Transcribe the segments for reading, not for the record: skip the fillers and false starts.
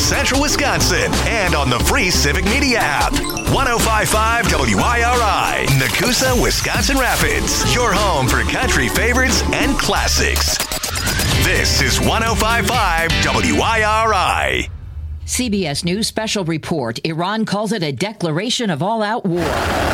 Central Wisconsin and on the free Civic Media app. 105.5 WIRI, Nakusa, Wisconsin Rapids. Your home for country favorites and classics. This is 105.5 WIRI. CBS News special report. Iran calls it a declaration of all-out war.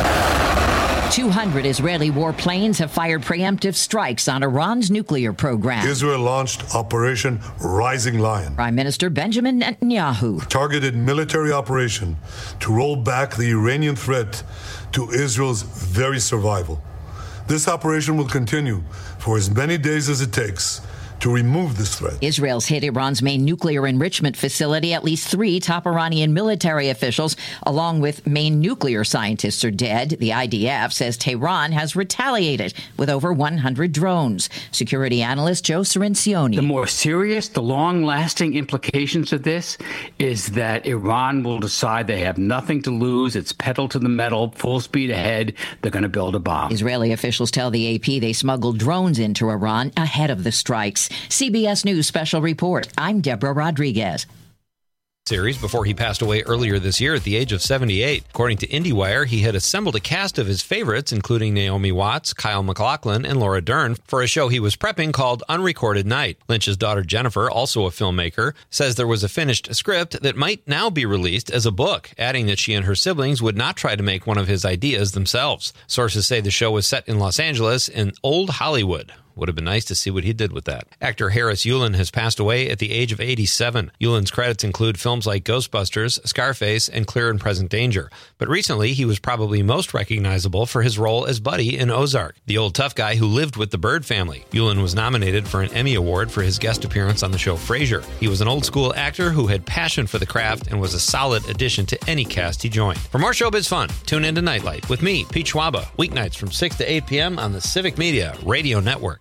200 Israeli warplanes have fired preemptive strikes on Iran's nuclear program. Israel launched Operation Rising Lion. Prime Minister Benjamin Netanyahu. Targeted military operation to roll back the Iranian threat to Israel's very survival. This operation will continue for as many days as it takes to remove this threat. Israel's hit Iran's main nuclear enrichment facility. At least 3 top Iranian military officials, along with main nuclear scientists, are dead. The IDF says Tehran has retaliated with over 100 drones. Security analyst Joe Cirincione. The more serious, the long-lasting implications of this is that Iran will decide they have nothing to lose. It's pedal to the metal, full speed ahead. They're going to build a bomb. Israeli officials tell the AP they smuggled drones into Iran ahead of the strikes. CBS News special report. I'm Deborah Rodriguez. Series before he passed away earlier this year at the age of 78. According to IndieWire, he had assembled a cast of his favorites, including Naomi Watts, Kyle MacLachlan, and Laura Dern, for a show he was prepping called Unrecorded Night. Lynch's daughter Jennifer, also a filmmaker, says there was a finished script that might now be released as a book, adding that she and her siblings would not try to make one of his ideas themselves. Sources say the show was set in Los Angeles in Old Hollywood. Would have been nice to see what he did with that. Actor Harris Yulin has passed away at the age of 87. Yulin's credits include films like Ghostbusters, Scarface, and Clear and Present Danger. But recently, he was probably most recognizable for his role as Buddy in Ozark, the old tough guy who lived with the Bird family. Yulin was nominated for an Emmy Award for his guest appearance on the show Frasier. He was an old-school actor who had passion for the craft and was a solid addition to any cast he joined. For more showbiz fun, tune into Nightlight with me, Pete Schwaba, weeknights from 6 to 8 p.m. on the Civic Media Radio Network.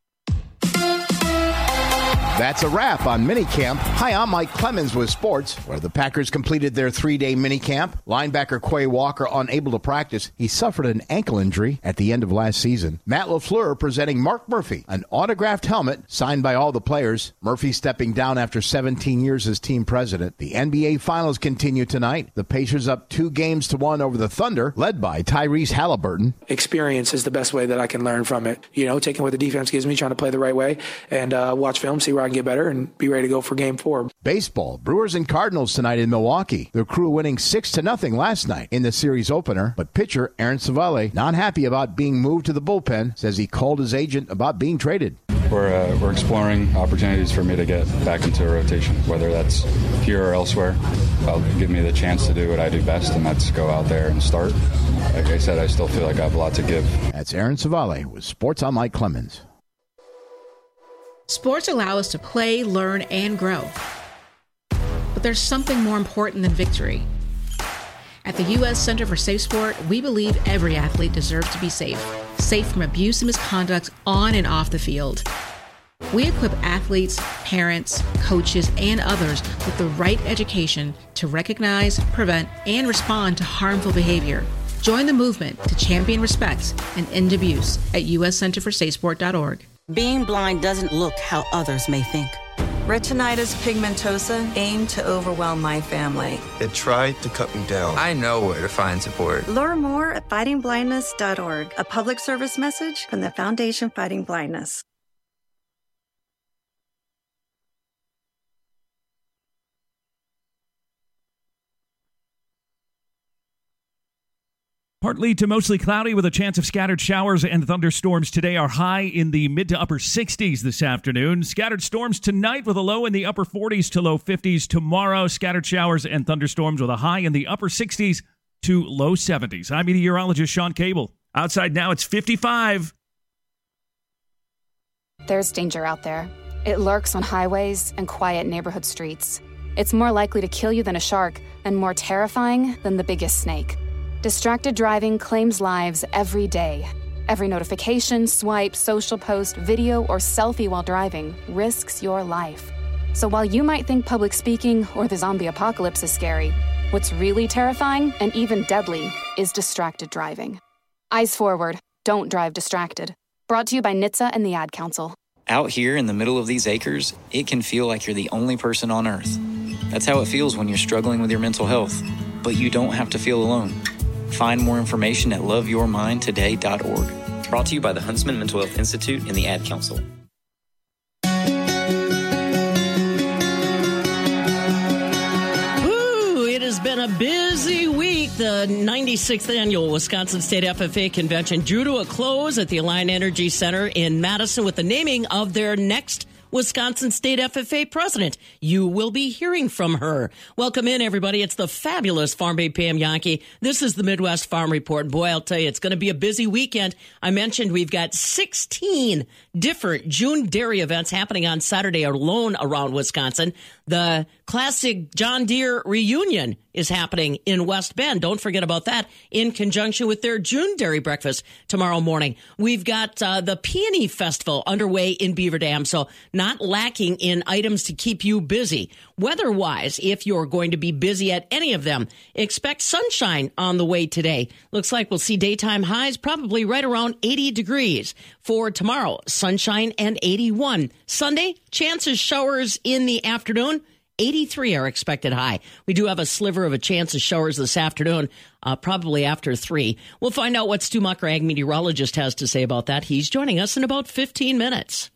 That's a wrap on minicamp. Hi, I'm Mike Clemens with sports, where the Packers completed their 3-day minicamp. Linebacker Quay Walker unable to practice. He suffered an ankle injury at the end of last season. Matt LaFleur presenting Mark Murphy an autographed helmet signed by all the players. Murphy stepping down after 17 years as team president. The NBA Finals continue tonight. The Pacers up 2-1 over the Thunder, led by Tyrese Halliburton. Experience is the best way that I can learn from it. You know, taking what the defense gives me, trying to play the right way, and watch film, see where I can get better and be ready to go for Game 4. Baseball, Brewers and Cardinals tonight in Milwaukee. The Crew winning 6-0 last night in the series opener. But pitcher Aaron Savale, not happy about being moved to the bullpen, says he called his agent about being traded. We're exploring opportunities for me to get back into a rotation, whether that's here or elsewhere. That'll give me the chance to do what I do best, and that's go out there and start. Like I said, I still feel like I have a lot to give. That's Aaron Savale with Sports on Mike Clemens. Sports allow us to play, learn, and grow. But there's something more important than victory. At the U.S. Center for Safe Sport, we believe every athlete deserves to be safe. Safe from abuse and misconduct on and off the field. We equip athletes, parents, coaches, and others with the right education to recognize, prevent, and respond to harmful behavior. Join the movement to champion respect and end abuse at uscenterforsafesport.org. Being blind doesn't look how others may think. Retinitis pigmentosa aimed to overwhelm my family. It tried to cut me down. I know where to find support. Learn more at fightingblindness.org, a public service message from the Foundation Fighting Blindness. Partly to mostly cloudy with a chance of scattered showers and thunderstorms today. Our high in the mid to upper 60s this afternoon. Scattered storms tonight with a low in the upper 40s to low 50s. Tomorrow, scattered showers and thunderstorms with a high in the upper 60s to low 70s. I'm meteorologist Sean Cable. Outside now, it's 55. There's danger out there. It lurks on highways and quiet neighborhood streets. It's more likely to kill you than a shark and more terrifying than the biggest snake. Distracted driving claims lives every day. Every notification, swipe, social post, video, or selfie while driving risks your life. So while you might think public speaking or the zombie apocalypse is scary, what's really terrifying and even deadly is distracted driving. Eyes forward. Don't drive distracted. Brought to you by NHTSA and the Ad Council. Out here in the middle of these acres, it can feel like you're the only person on Earth. That's how it feels when you're struggling with your mental health. But you don't have to feel alone. Find more information at loveyourmindtoday.org. Brought to you by the Huntsman Mental Health Institute and the Ad Council. It has been a busy week. The 96th annual Wisconsin State FFA Convention drew to a close at the Alliant Energy Center in Madison with the naming of their next Wisconsin State FFA president. You will be hearing from her. Welcome in, everybody. It's the fabulous Farm Babe Pam Jahnke. This is the Midwest Farm Report. Boy, I'll tell you, it's going to be a busy weekend. I mentioned we've got 16 different June dairy events happening on Saturday alone around Wisconsin. The classic John Deere reunion is happening in West Bend. Don't forget about that in conjunction with their June Dairy Breakfast tomorrow morning. We've got the Peony Festival underway in Beaver Dam, so not lacking in items to keep you busy. Weather-wise, if you're going to be busy at any of them, expect sunshine on the way today. Looks like we'll see daytime highs probably right around 80 degrees. For tomorrow, sunshine and 81. Sunday, chances showers in the afternoon. 83 are expected high. We do have a sliver of a chance of showers this afternoon, probably after 3. We'll find out what Stu Mucker, ag meteorologist, has to say about that. He's joining us in about 15 minutes.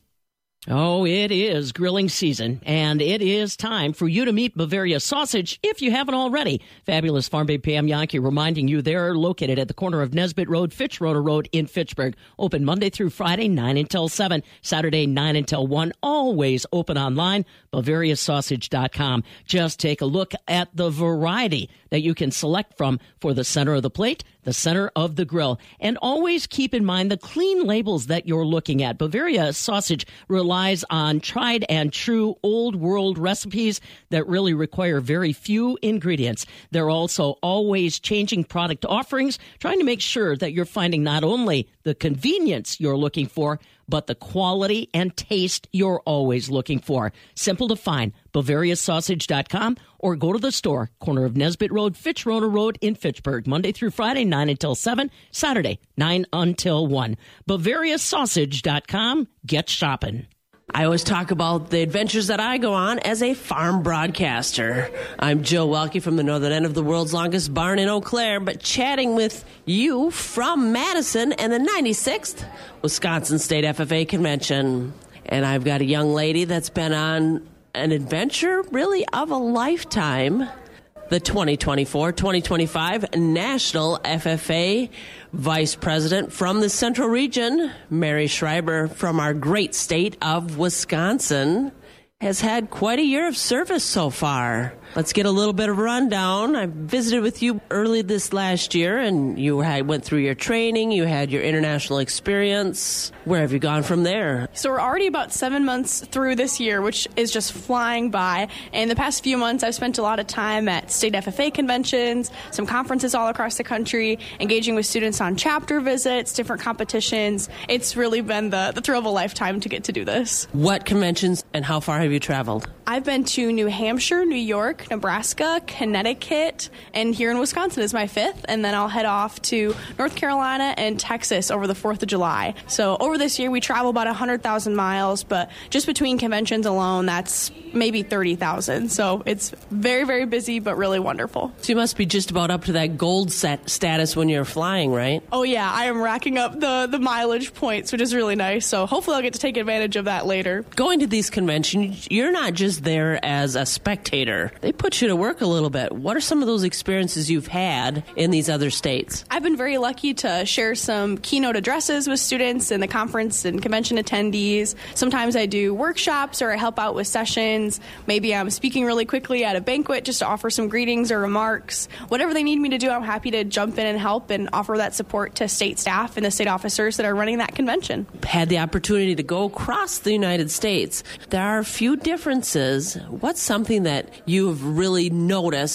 Oh, it is grilling season, and it is time for you to meet Bavaria Sausage if you haven't already. Fabulous Farm Babe Pam Jahnke reminding you they're located at the corner of Nesbitt Road, Fitzroy Road in Fitchburg. Open Monday through Friday, 9 until 7, Saturday, 9 until 1. Always open online, BavariaSausage.com. Just take a look at the variety that you can select from for the center of the plate, the center of the grill. And always keep in mind the clean labels that you're looking at. Bavaria Sausage relies on tried and true old world recipes that really require very few ingredients. They're also always changing product offerings, trying to make sure that you're finding not only the convenience you're looking for, but the quality and taste you're always looking for. Simple to find, BavariaSausage.com, or go to the store, corner of Nesbitt Road, Fitzroy Road in Fitchburg, Monday through Friday, 9 until 7, Saturday, 9 until 1. BavariaSausage.com. Get shopping. I always talk about the adventures that I go on as a farm broadcaster. I'm Joe Welke from the northern end of the world's longest barn in Eau Claire, but chatting with you from Madison and the 96th Wisconsin State FFA Convention. And I've got a young lady that's been on an adventure really of a lifetime. The 2024-2025 National FFA Vice President from the Central Region, Mary Schreiber from our great state of Wisconsin, has had quite a year of service so far. Let's get a little bit of a rundown. I visited with you early this last year, and you went through your training. You had your international experience. Where have you gone from there? So we're already about 7 months through this year, which is just flying by. And the past few months, I've spent a lot of time at state FFA conventions, some conferences all across the country, engaging with students on chapter visits, different competitions. It's really been the thrill of a lifetime to get to do this. What conventions and how far have you traveled? I've been to New Hampshire, New York, Nebraska, Connecticut, and here in Wisconsin is my 5th, and then I'll head off to North Carolina and Texas over the 4th of July. So over this year, we travel about 100,000 miles, but just between conventions alone, that's maybe 30,000. So it's very, very busy, but really wonderful. So you must be just about up to that gold status when you're flying, right? Oh, yeah. I am racking up the mileage points, which is really nice. So hopefully I'll get to take advantage of that later. Going to these conventions, you're not just there as a spectator. They put you to work a little bit. What are some of those experiences you've had in these other states? I've been very lucky to share some keynote addresses with students in the conference and convention attendees. Sometimes I do workshops or I help out with sessions. Maybe I'm speaking really quickly at a banquet just to offer some greetings or remarks. Whatever they need me to do, I'm happy to jump in and help and offer that support to state staff and the state officers that are running that convention. Had the opportunity to go across the United States. There are a few differences. What's something that you've really noticed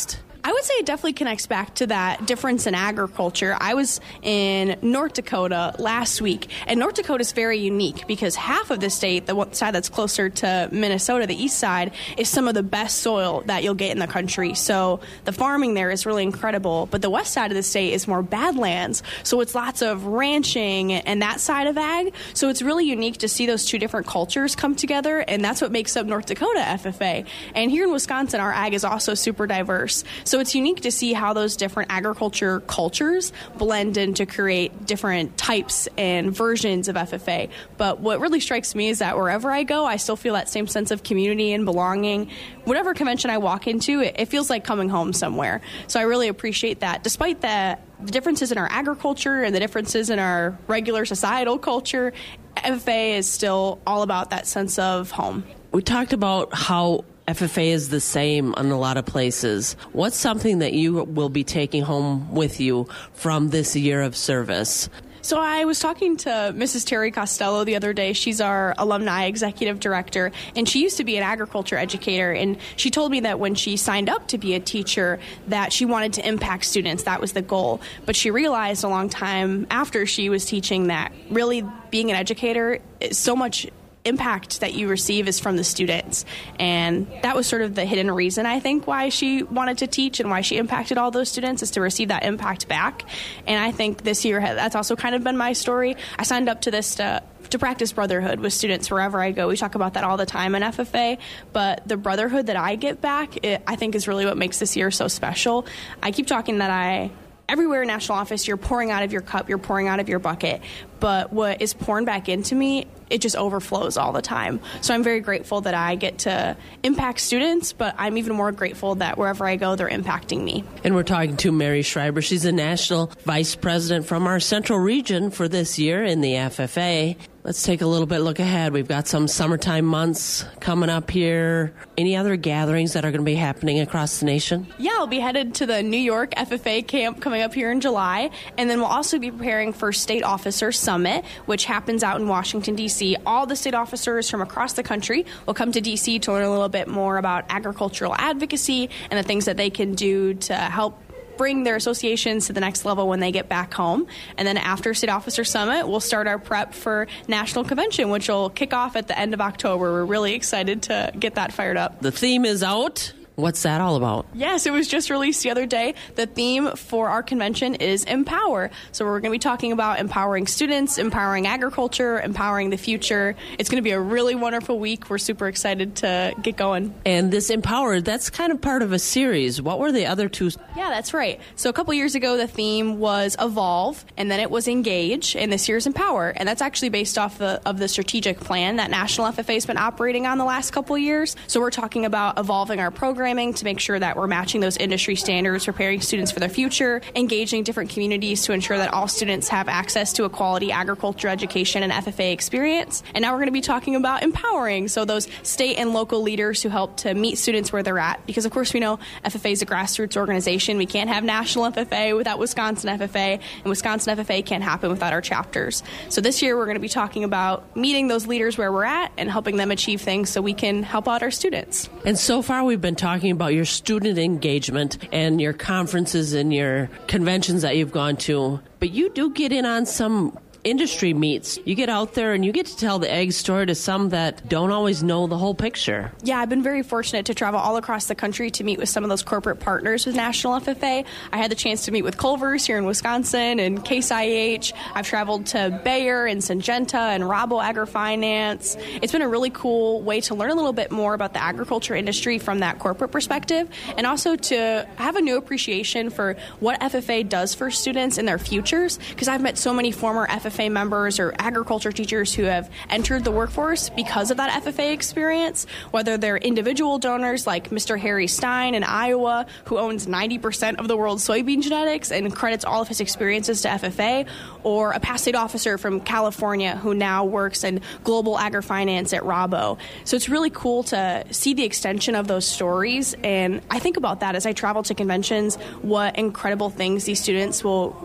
I would say it definitely connects back to that difference in agriculture. I was in North Dakota last week, and North Dakota is very unique because half of the state, the one side that's closer to Minnesota, the east side, is some of the best soil that you'll get in the country. So the farming there is really incredible, but the west side of the state is more badlands. So it's lots of ranching and that side of ag. So it's really unique to see those two different cultures come together, and that's what makes up North Dakota FFA. And here in Wisconsin, our ag is also super diverse. So it's unique to see how those different agriculture cultures blend in to create different types and versions of FFA. But what really strikes me is that wherever I go, I still feel that same sense of community and belonging. Whatever convention I walk into, it feels like coming home somewhere. So I really appreciate that. Despite the differences in our agriculture and the differences in our regular societal culture, FFA is still all about that sense of home. We talked about how FFA is the same in a lot of places. What's something that you will be taking home with you from this year of service? So I was talking to Mrs. Terry Costello the other day. She's our alumni executive director, and she used to be an agriculture educator. And she told me that when she signed up to be a teacher, that she wanted to impact students. That was the goal. But she realized a long time after she was teaching that really being an educator is so much impact that you receive is from the students. And that was sort of the hidden reason, I think, why she wanted to teach and why she impacted all those students, is to receive that impact back. And I think this year that's also kind of been my story. I signed up to this to practice brotherhood with students wherever I go. We talk about that all the time in FFA, but the brotherhood that I get back, I think is really what makes this year so special. I keep talking that everywhere in national office, you're pouring out of your cup, you're pouring out of your bucket. But what is pouring back into me, it just overflows all the time. So I'm very grateful that I get to impact students, but I'm even more grateful that wherever I go, they're impacting me. And we're talking to Mary Schreiber. She's the national vice president from our central region for this year in the FFA. Let's take a little bit look ahead. We've got some summertime months coming up here. Any other gatherings that are going to be happening across the nation? Yeah, I'll be headed to the New York FFA camp coming up here in July. And then we'll also be preparing for State Officer Summit, which happens out in Washington, D.C. All the state officers from across the country will come to D.C. to learn a little bit more about agricultural advocacy and the things that they can do to help bring their associations to the next level when they get back home. And then after State Officer Summit, we'll start our prep for National Convention, which will kick off at the end of October. We're really excited to get that fired up. The theme is out. What's that all about? Yes, it was just released the other day. The theme for our convention is Empower. So we're going to be talking about empowering students, empowering agriculture, empowering the future. It's going to be a really wonderful week. We're super excited to get going. And this Empower, that's kind of part of a series. What were the other two? Yeah, that's right. So a couple years ago, the theme was Evolve, and then it was Engage, and this year's Empower. And that's actually based off of the strategic plan that National FFA has been operating on the last couple of years. So we're talking about evolving our programming to make sure that we're matching those industry standards, preparing students for their future, engaging different communities to ensure that all students have access to a quality agriculture education and FFA experience. And now we're going to be talking about empowering, so those state and local leaders who help to meet students where they're at. Because, of course, we know FFA is a grassroots organization. We can't have National FFA without Wisconsin FFA, and Wisconsin FFA can't happen without our chapters. So this year we're going to be talking about meeting those leaders where we're at and helping them achieve things so we can help out our students. And so far we've been talking about your student engagement and your conferences and your conventions that you've gone to, but you do get in on some industry meets. You get out there and you get to tell the ag story to some that don't always know the whole picture. Yeah, I've been very fortunate to travel all across the country to meet with some of those corporate partners with National FFA. I had the chance to meet with Culver's here in Wisconsin and Case IH. I've traveled to Bayer and Syngenta and Rabo AgriFinance. It's been a really cool way to learn a little bit more about the agriculture industry from that corporate perspective, and also to have a new appreciation for what FFA does for students in their futures, because I've met so many former FFA members or agriculture teachers who have entered the workforce because of that FFA experience, whether they're individual donors like Mr. Harry Stein in Iowa, who owns 90% of the world's soybean genetics and credits all of his experiences to FFA, or a past state officer from California who now works in global agrifinance at Rabo. So it's really cool to see the extension of those stories, and I think about that as I travel to conventions, what incredible things these students will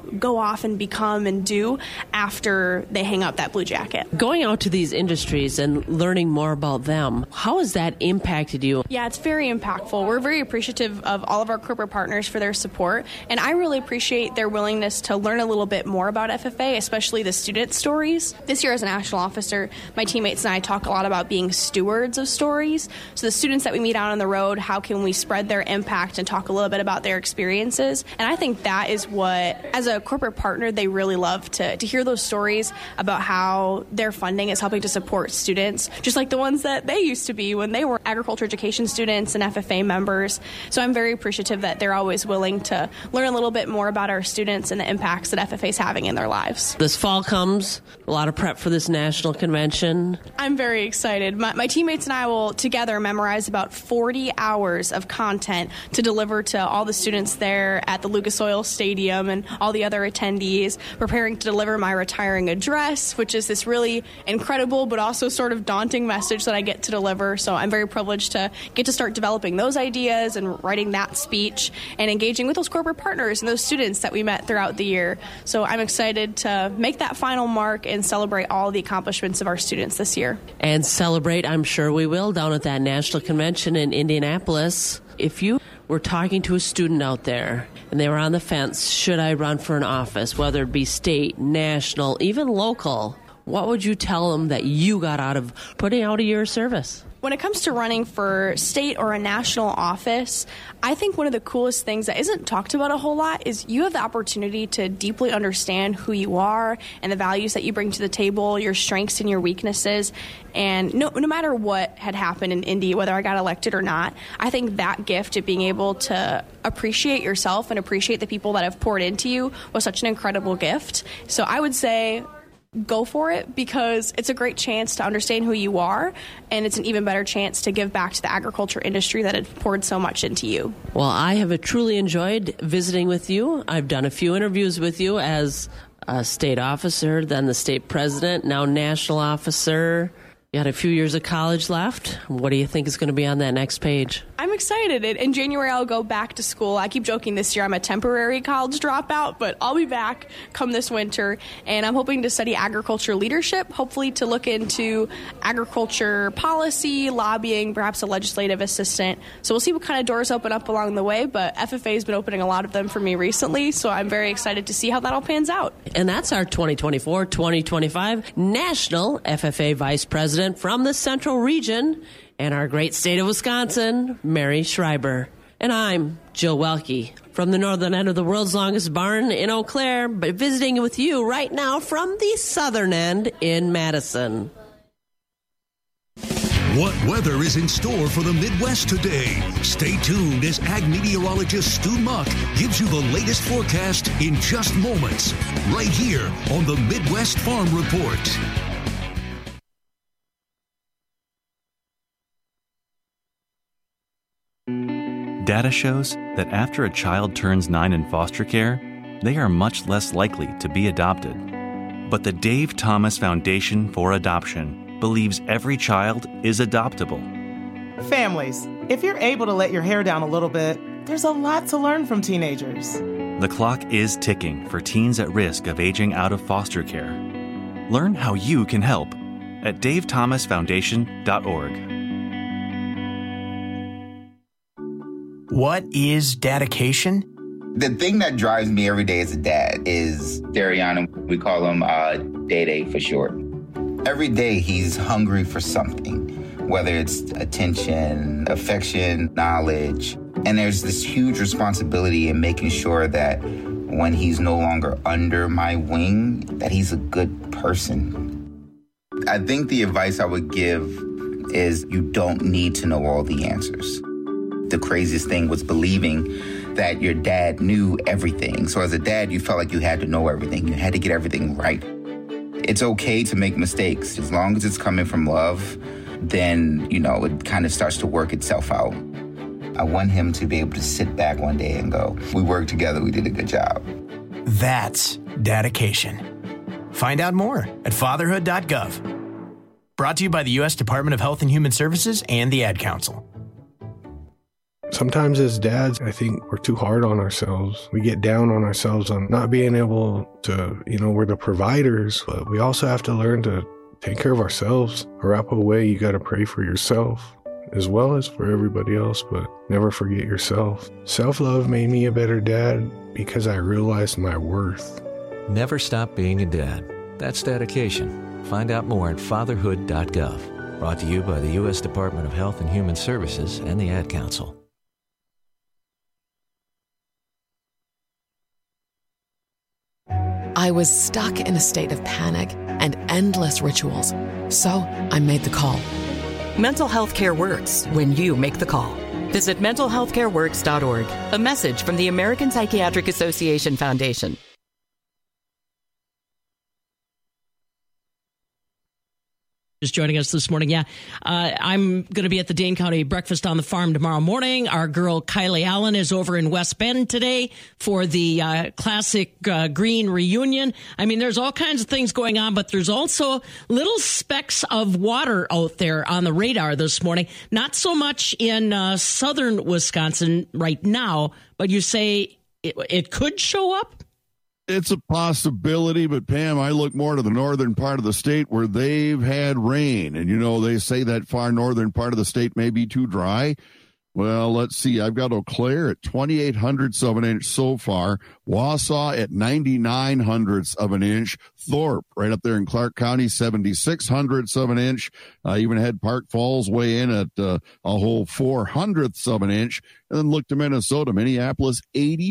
go off and become and do after they hang up that blue jacket. Going out to these industries and learning more about them, how has that impacted you? Yeah, it's very impactful. We're very appreciative of all of our corporate partners for their support, and I really appreciate their willingness to learn a little bit more about FFA, especially the student stories. This year as a national officer, my teammates and I talk a lot about being stewards of stories. So the students that we meet out on the road, how can we spread their impact and talk a little bit about their experiences? And I think that is what, as a corporate partner, they really love to hear those stories about how their funding is helping to support students, just like the ones that they used to be when they were agriculture education students and FFA members. So I'm very appreciative that they're always willing to learn a little bit more about our students and the impacts that FFA is having in their lives. This fall comes, a lot of prep for this national convention. I'm very excited. My teammates and I will together memorize about 40 hours of content to deliver to all the students there at the Lucas Oil Stadium and all the other attendees, preparing to deliver my retiring address, which is this really incredible but also sort of daunting message that I get to deliver. So I'm very privileged to get to start developing those ideas and writing that speech and engaging with those corporate partners and those students that we met throughout the year. So I'm excited to make that final mark and celebrate all the accomplishments of our students this year. And celebrate, I'm sure we will, down at that national convention in Indianapolis. If you were talking to a student out there and they were on the fence, should I run for an office, whether it be state, national, even local, what would you tell them that you got out of putting out a year of service? When it comes to running for state or a national office, I think one of the coolest things that isn't talked about a whole lot is you have the opportunity to deeply understand who you are and the values that you bring to the table, your strengths and your weaknesses. And no matter what had happened in Indy, whether I got elected or not, I think that gift of being able to appreciate yourself and appreciate the people that have poured into you was such an incredible gift. So I would say, go for it, because it's a great chance to understand who you are, and it's an even better chance to give back to the agriculture industry that had poured so much into you. Well, I have truly enjoyed visiting with you. I've done a few interviews with you as a state officer, then the state president, now national officer. You got a few years of college left. What do you think is going to be on that next page? I'm excited. In January, I'll go back to school. I keep joking this year I'm a temporary college dropout, but I'll be back come this winter, and I'm hoping to study agriculture leadership, hopefully to look into agriculture policy, lobbying, perhaps a legislative assistant. So we'll see what kind of doors open up along the way, but FFA has been opening a lot of them for me recently, so I'm very excited to see how that all pans out. And that's our 2024-2025 National FFA Vice President from the Central Region and our great state of Wisconsin, Mary Schreiber. And I'm Jill Welke from the northern end of the world's longest barn in Eau Claire, but visiting with you right now from the southern end in Madison. What weather is in store for the Midwest today? Stay tuned as ag meteorologist Stu Muck gives you the latest forecast in just moments, right here on the Midwest Farm Report. Data shows that after a child turns 9 in foster care, they are much less likely to be adopted. But the Dave Thomas Foundation for Adoption believes every child is adoptable. Families, if you're able to let your hair down a little bit, there's a lot to learn from teenagers. The clock is ticking for teens at risk of aging out of foster care. Learn how you can help at davethomasfoundation.org. What is dedication? The thing that drives me every day as a dad is Darian. We call him Day for short. Every day he's hungry for something, whether it's attention, affection, knowledge. And there's this huge responsibility in making sure that when he's no longer under my wing, that he's a good person. I think the advice I would give is you don't need to know all the answers. The craziest thing was believing that your dad knew everything. So as a dad, you felt like you had to know everything. You had to get everything right. It's okay to make mistakes. As long as it's coming from love, then, it kind of starts to work itself out. I want him to be able to sit back one day and go, we worked together, we did a good job. That's dedication. Find out more at fatherhood.gov. Brought to you by the U.S. Department of Health and Human Services and the Ad Council. Sometimes as dads, I think we're too hard on ourselves. We get down on ourselves on not being able to, we're the providers, but we also have to learn to take care of ourselves. Or up away, you got to pray for yourself as well as for everybody else, but never forget yourself. Self-love made me a better dad because I realized my worth. Never stop being a dad. That's dedication. Find out more at fatherhood.gov. Brought to you by the U.S. Department of Health and Human Services and the Ad Council. I was stuck in a state of panic and endless rituals. So I made the call. Mental health care works when you make the call. Visit mentalhealthcareworks.org. A message from the American Psychiatric Association Foundation. Just joining us this morning. I'm going to be at the Dane County Breakfast on the Farm tomorrow morning. Our girl Kylie Allen is over in West Bend today for the Classic Green reunion. I mean, there's all kinds of things going on, but there's also little specks of water out there on the radar this morning. Not so much in southern Wisconsin right now, but you say it could show up? It's a possibility, but Pam, I look more to the northern part of the state where they've had rain. And, they say that far northern part of the state may be too dry. Well, let's see. I've got Eau Claire at 0.28 of an inch so far. Wausau at 0.99 of an inch. Thorpe, right up there in Clark County, 0.76 of an inch. Even had Park Falls weigh in at a whole 0.04 of an inch. And then look to Minnesota, Minneapolis,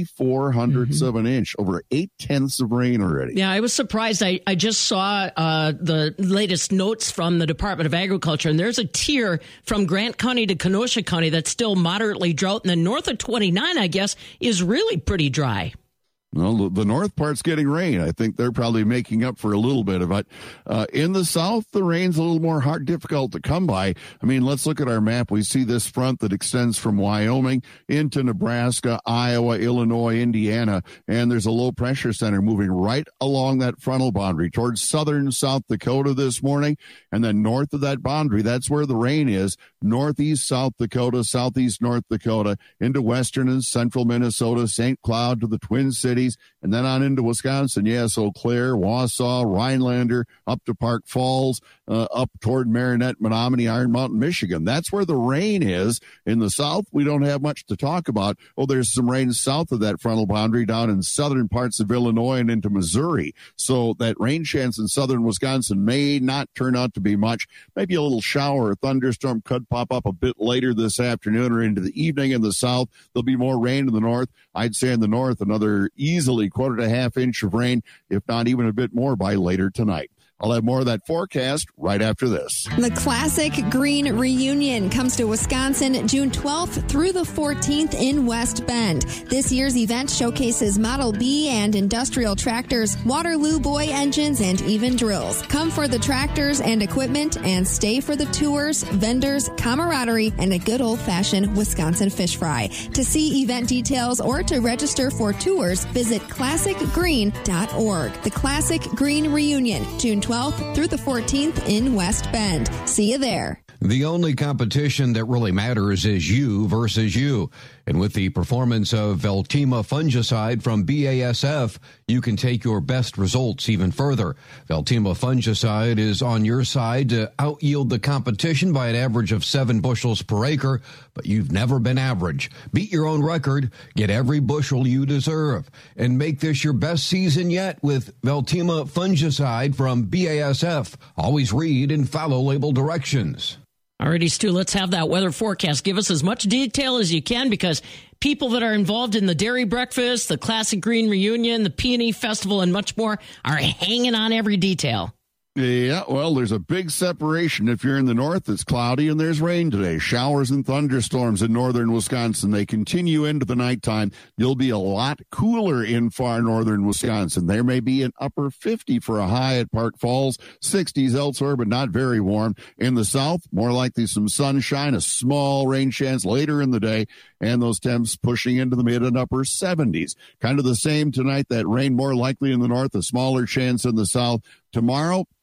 0.84 of an inch, over 0.8 of rain already. Yeah, I was surprised. I just saw the latest notes from the Department of Agriculture, and there's a tier from Grant County to Kenosha County that's still moderately drought, and then north of 29, I guess, is really pretty dry. Well, the north part's getting rain. I think they're probably making up for a little bit of it. In the south, the rain's a little more difficult to come by. I mean, let's look at our map. We see this front that extends from Wyoming into Nebraska, Iowa, Illinois, Indiana, and there's a low pressure center moving right along that frontal boundary towards southern South Dakota this morning. And then north of that boundary, that's where the rain is. Northeast South Dakota, southeast North Dakota, into western and central Minnesota, St. Cloud to the Twin Cities, and then on into Wisconsin. Yes, Eau Claire, Wausau, Rhinelander, up to Park Falls, up toward Marinette, Menominee, Iron Mountain, Michigan. That's where the rain is. In the south, we don't have much to talk about. Oh, there's some rain south of that frontal boundary down in southern parts of Illinois and into Missouri. So that rain chance in southern Wisconsin may not turn out to be much. Maybe a little shower or thunderstorm could pop up a bit later this afternoon or into the evening in the south. There'll be more rain in the north. I'd say in the north, another easily 1/4 inch of rain, if not even a bit more by later tonight. I'll have more of that forecast right after this. The Classic Green Reunion comes to Wisconsin June 12th through the 14th in West Bend. This year's event showcases Model B and industrial tractors, Waterloo boy engines, and even drills. Come for the tractors and equipment and stay for the tours, vendors, camaraderie, and a good old-fashioned Wisconsin fish fry. To see event details or to register for tours, visit classicgreen.org. The Classic Green Reunion, June 12th through the 14th in West Bend. See you there. The only competition that really matters is you versus you. And with the performance of Veltima fungicide from BASF, you can take your best results even further. Veltima fungicide is on your side to out-yield the competition by an average of 7 bushels per acre, but you've never been average. Beat your own record, get every bushel you deserve, and make this your best season yet with Veltima fungicide from BASF. Always read and follow label directions. Alrighty, Stu, let's have that weather forecast. Give us as much detail as you can, because people that are involved in the Dairy Breakfast, the Classic Green Reunion, the Peony Festival, and much more are hanging on every detail. Yeah, well, there's a big separation. If you're in the north, it's cloudy and there's rain today. Showers and thunderstorms in northern Wisconsin. They continue into the nighttime. You'll be a lot cooler in far northern Wisconsin. There may be an upper 50 for a high at Park Falls, 60s elsewhere, but not very warm. In the south, more likely some sunshine, a small rain chance later in the day, and those temps pushing into the mid and upper 70s. Kind of the same tonight. That rain more likely in the north, a smaller chance in the south. Tomorrow,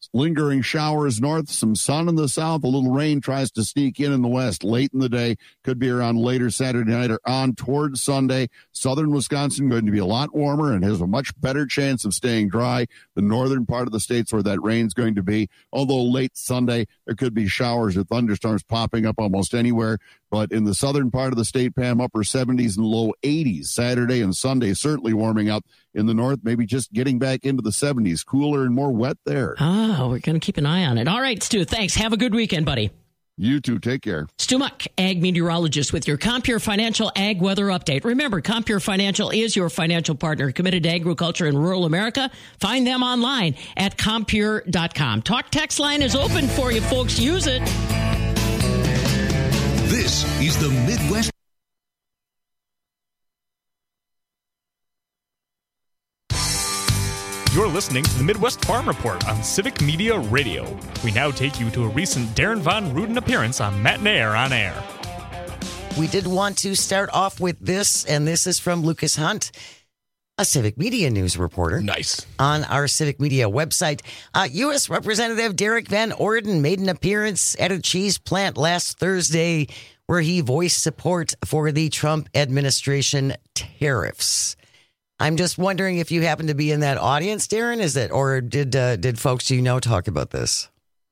Lingering showers north, some sun in the south, a little rain tries to sneak in the west late in the day. Could be around later Saturday night or on towards Sunday. Southern Wisconsin going to be a lot warmer and has a much better chance of staying dry. The northern part of the state's where that rain's going to be. Although late Sunday, there could be showers or thunderstorms popping up almost anywhere. But in the southern part of the state, Pam, upper 70s and low 80s. Saturday and Sunday certainly warming up. In the north, maybe just getting back into the 70s. Cooler and more wet there. Oh, we're going to keep an eye on it. All right, Stu, thanks. Have a good weekend, buddy. You too. Take care. Stu Muck, ag meteorologist with your Compure Financial Ag Weather Update. Remember, Compure Financial is your financial partner committed to agriculture in rural America. Find them online at Compure.com. Talk text line is open for you, folks. Use it. This is the Midwest. You're listening to the Midwest Farm Report on Civic Media Radio. We now take you to a recent Darren Von Ruden appearance on Matt Nair on Air. We did want to start off with this, and this is from Lucas Hunt, a Civic Media News reporter. Nice. On our Civic Media website. U.S. Representative Derek Van Orden made an appearance at a cheese plant last Thursday where he voiced support for the Trump administration tariffs. I'm just wondering if you happen to be in that audience, Darren. Is it, or did folks you know talk about this?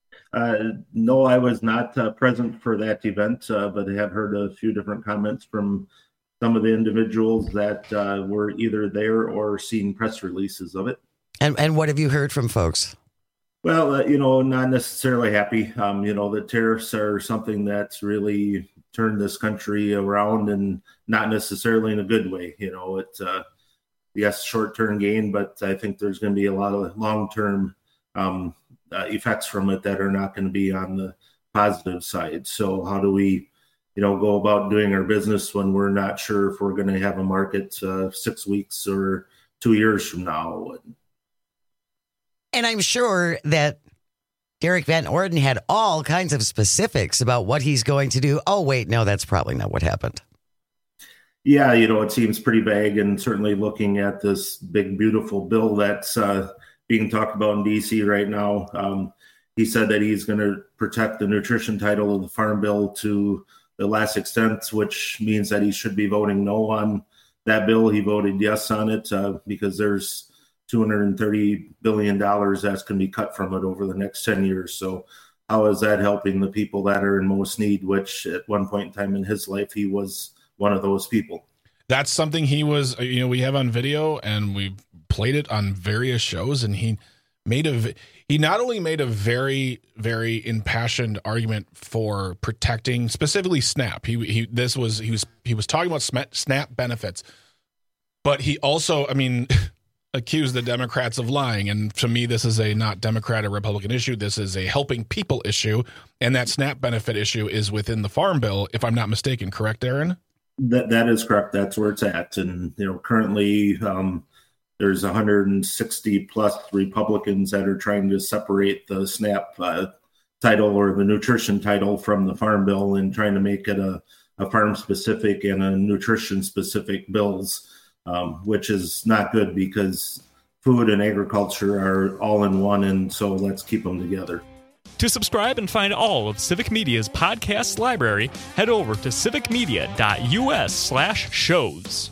No, I was not present for that event, but I have heard a few different comments from some of the individuals that were either there or seen press releases of it. And what have you heard from folks? Well, not necessarily happy. The tariffs are something that's really turned this country around, and not necessarily in a good way. Yes, short-term gain, but I think there's going to be a lot of long-term effects from it that are not going to be on the positive side. So how do we, go about doing our business when we're not sure if we're going to have a market 6 weeks or 2 years from now? And I'm sure that Derek Van Orden had all kinds of specifics about what he's going to do. Oh, wait, no, that's probably not what happened. Yeah, it seems pretty vague, and certainly looking at this big, beautiful bill that's being talked about in D.C. right now, he said that he's going to protect the nutrition title of the Farm Bill to the last extent, which means that he should be voting no on that bill. He voted yes on it because there's $230 billion that's going to be cut from it over the next 10 years. So how is that helping the people that are in most need, which at one point in time in his life, he was one of those people. That's something he was, we have on video, and we played it on various shows, and he not only made a very, very impassioned argument for protecting specifically SNAP. He was talking about SNAP benefits, but he also, accused the Democrats of lying. And to me, this is a not Democrat or Republican issue. This is a helping people issue, and that SNAP benefit issue is within the Farm Bill, if I'm not mistaken. Correct, Aaron? That is correct. That's where it's at. And, currently there's 160 plus Republicans that are trying to separate the SNAP title or the nutrition title from the Farm Bill and trying to make it a farm specific and a nutrition specific bills, which is not good because food and agriculture are all in one. And so let's keep them together. To subscribe and find all of Civic Media's podcast library, head over to civicmedia.us/shows.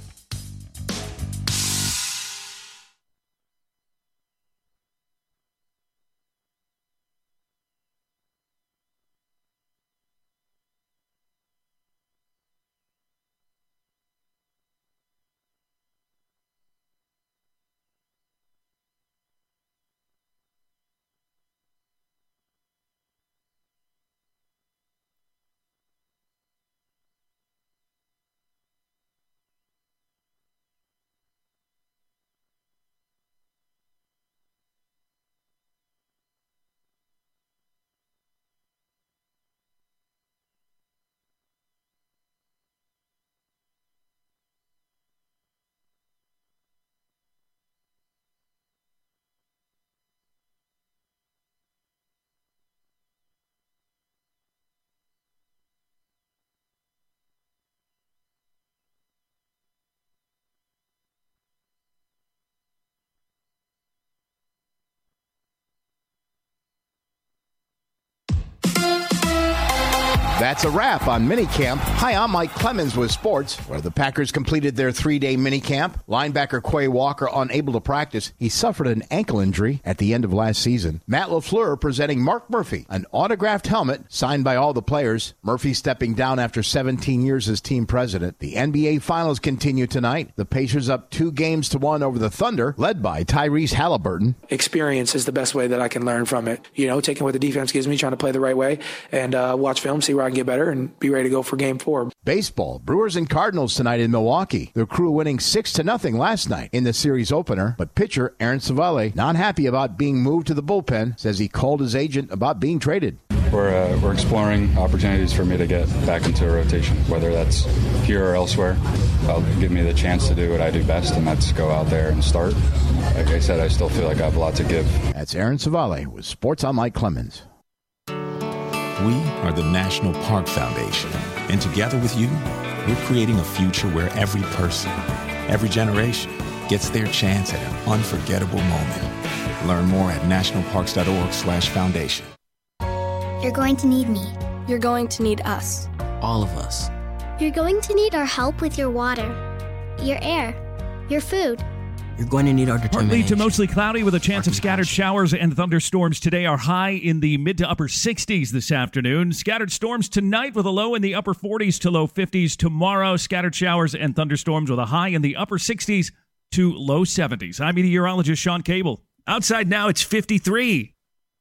That's a wrap on minicamp. Hi, I'm Mike Clemens with sports, where the Packers completed their 3-day minicamp. Linebacker Quay Walker unable to practice. He suffered an ankle injury at the end of last season. Matt LaFleur presenting Mark Murphy, an autographed helmet signed by all the players. Murphy stepping down after 17 years as team president. The NBA Finals continue tonight. The Pacers up 2-1 over the Thunder, led by Tyrese Halliburton. Experience is the best way that I can learn from it. You know, taking what the defense gives me, trying to play the right way, and watch film, see where I can get better, and be ready to go for Game 4. Baseball, Brewers and Cardinals tonight in Milwaukee. The Crew winning 6-0 last night in the series opener, but pitcher Aaron Savale not happy about being moved to the bullpen, says he called his agent about being traded. We're exploring opportunities for me to get back into a rotation, whether that's here or elsewhere. That'll give me the chance to do what I do best, and that's go out there and start. Like I said, I still feel like I have a lot to give. That's Aaron Savale with Sports on Mike Clemens. We are the National Park Foundation, and together with you, we're creating a future where every person, every generation, gets their chance at an unforgettable moment. Learn more at nationalparks.org/foundation. You're going to need me. You're going to need us. All of us. You're going to need our help with your water, your air, your food. You're going to need our determination. Partly to mostly cloudy with a chance of scattered showers and thunderstorms today. Are high in the mid to upper 60s this afternoon. Scattered storms tonight with a low in the upper 40s to low 50s. Tomorrow, scattered showers and thunderstorms with a high in the upper 60s to low 70s. I'm meteorologist Sean Cable. Outside now, it's 53.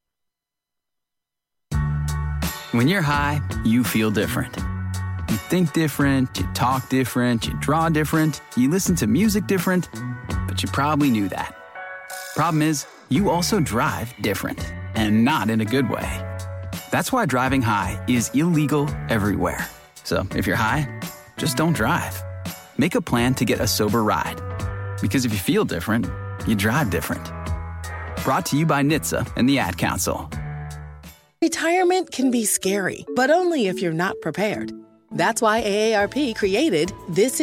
When you're high, you feel different. You think different, you talk different, you draw different, you listen to music different, but you probably knew that. Problem is, you also drive different, and not in a good way. That's why driving high is illegal everywhere. So if you're high, just don't drive. Make a plan to get a sober ride. Because if you feel different, you drive different. Brought to you by NHTSA and the Ad Council. Retirement can be scary, but only if you're not prepared. That's why AARP created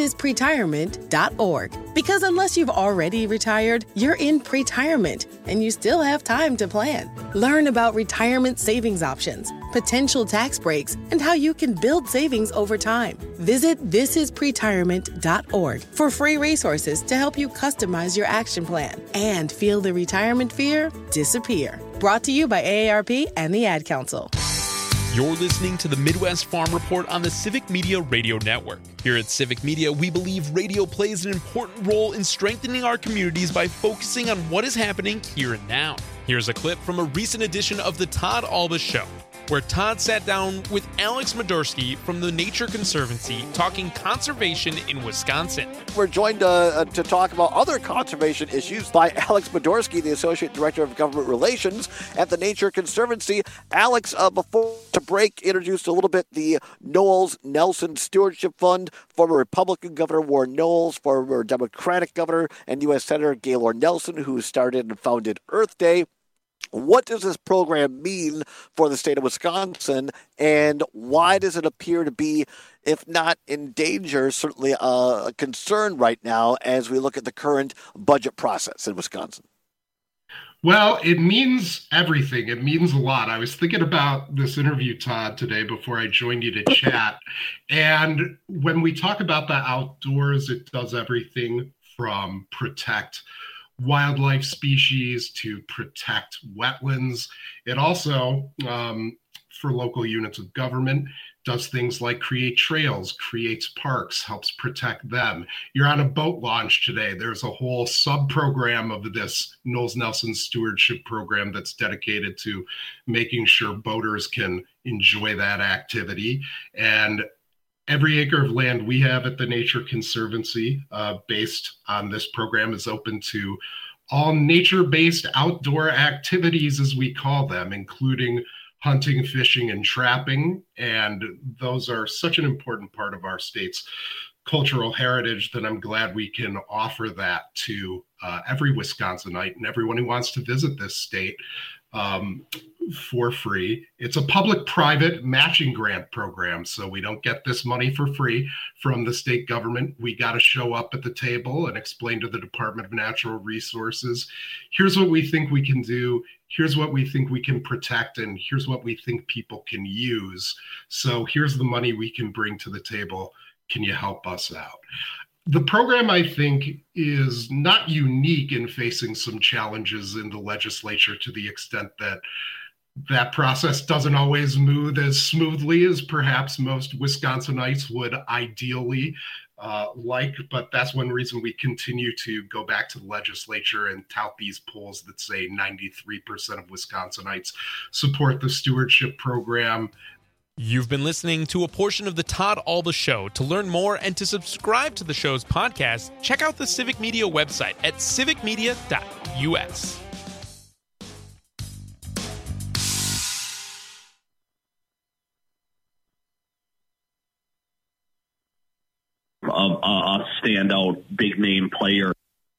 thisispretirement.org. Because unless you've already retired, you're in pretirement, and you still have time to plan. Learn about retirement savings options, potential tax breaks, and how you can build savings over time. Visit thisispretirement.org for free resources to help you customize your action plan and feel the retirement fear disappear. Brought to you by AARP and the Ad Council. You're listening to the Midwest Farm Report on the Civic Media Radio Network. Here at Civic Media, we believe radio plays an important role in strengthening our communities by focusing on what is happening here and now. Here's a clip from a recent edition of the Todd Alba Show, where Todd sat down with Alex Modorsky from the Nature Conservancy talking conservation in Wisconsin. We're joined to talk about other conservation issues by Alex Modorsky, the Associate Director of Government Relations at the Nature Conservancy. Alex, before to break, introduced a little bit the Knowles Nelson Stewardship Fund, former Republican Governor Warren Knowles, former Democratic Governor and U.S. Senator Gaylord Nelson, who started and founded Earth Day. What does this program mean for the state of Wisconsin, and why does it appear to be, if not in danger, certainly a concern right now as we look at the current budget process in Wisconsin? Well, it means everything. It means a lot. I was thinking about this interview, Todd, today before I joined you to chat. And when we talk about the outdoors, it does everything from protect wildlife species to protect wetlands. It also, for local units of government, does things like create trails, creates parks, helps protect them. You're on a boat launch today. There's a whole sub-program of this Knowles Nelson Stewardship Program that's dedicated to making sure boaters can enjoy that activity. And every acre of land we have at the Nature Conservancy based on this program is open to all nature-based outdoor activities, as we call them, including hunting, fishing, and trapping. And those are such an important part of our state's cultural heritage that I'm glad we can offer that to every Wisconsinite and everyone who wants to visit this state. for free. It's a public-private matching grant program, so we don't get this money for free from the state government. We got to show up at the table and explain to the Department of Natural Resources, here's what we think we can do, here's what we think we can protect, and here's what we think people can use. So here's the money we can bring to the table. Can you help us out? The program, I think, is not unique in facing some challenges in the legislature to the extent that that process doesn't always move as smoothly as perhaps most Wisconsinites would ideally like, but that's one reason we continue to go back to the legislature and tout these polls that say 93% of Wisconsinites support the stewardship program. You've been listening to a portion of the Todd Alba Show. To learn more and to subscribe to the show's podcast, check out the Civic Media website at civicmedia.us. A standout big name player.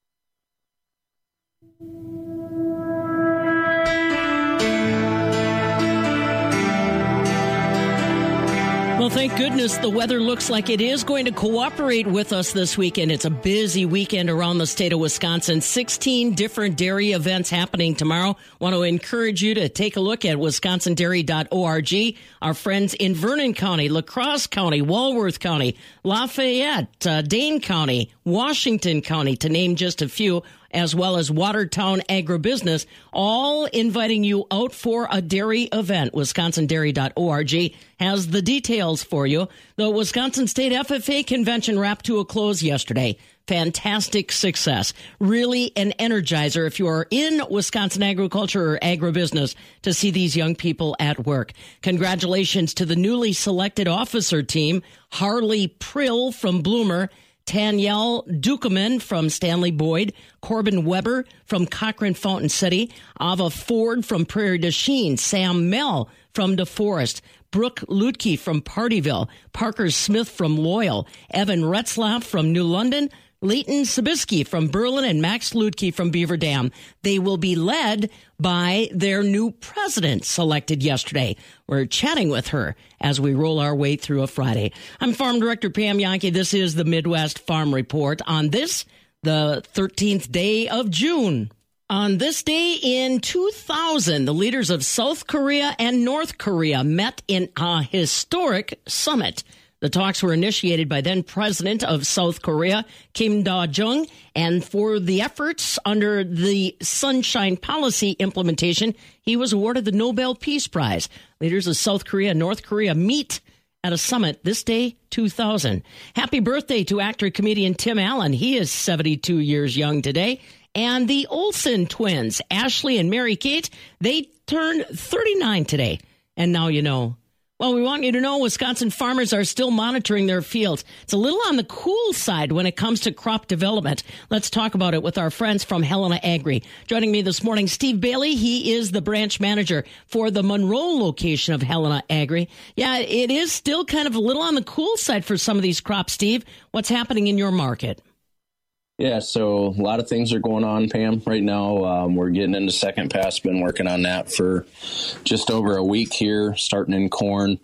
Well, thank goodness the weather looks like it is going to cooperate with us this weekend. It's a busy weekend around the state of Wisconsin. 16 different dairy events happening tomorrow. Want to encourage you to take a look at wisconsindairy.org. Our friends in Vernon County, La Crosse County, Walworth County, Lafayette, Dane County, Washington County, to name just a few, as well as Watertown Agribusiness, all inviting you out for a dairy event. WisconsinDairy.org has the details for you. The Wisconsin State FFA Convention wrapped to a close yesterday. Fantastic success. Really an energizer if you are in Wisconsin agriculture or agribusiness to see these young people at work. Congratulations to the newly selected officer team, Harley Prill from Bloomer, Tanielle Dukeman from Stanley Boyd, Corbin Weber from Cochrane Fountain City, Ava Ford from Prairie du Chien, Sam Mell from DeForest, Brooke Lutke from Partyville, Parker Smith from Loyal, Evan Retzlaff from New London, Leighton Sabisky from Berlin, and Max Lutke from Beaver Dam. They will be led by their new president selected yesterday. We're chatting with her as we roll our way through a Friday. I'm Farm Director Pam Yankee. This is the Midwest Farm Report on this, the 13th day of June. On this day in 2000, the leaders of South Korea and North Korea met in a historic summit. The talks were initiated by then President of South Korea, Kim Da-jung, and for the efforts under the Sunshine Policy implementation, he was awarded the Nobel Peace Prize. Leaders of South Korea and North Korea meet at a summit this day, 2000. Happy birthday to actor-comedian Tim Allen. He is 72 years young today. And the Olsen twins, Ashley and Mary Kate, they turned 39 today. And now you know. Well, we want you to know Wisconsin farmers are still monitoring their fields. It's a little on the cool side when it comes to crop development. Let's talk about it with our friends from Helena Agri. Joining me this morning, Steve Bailey. He is the branch manager for the Monroe location of Helena Agri. Yeah, it is still kind of a little on the cool side for some of these crops, Steve. What's happening in your market? Yeah, so a lot of things are going on, Pam, right now. We're getting into second pass. Been working on that for just over a week here, starting in corn.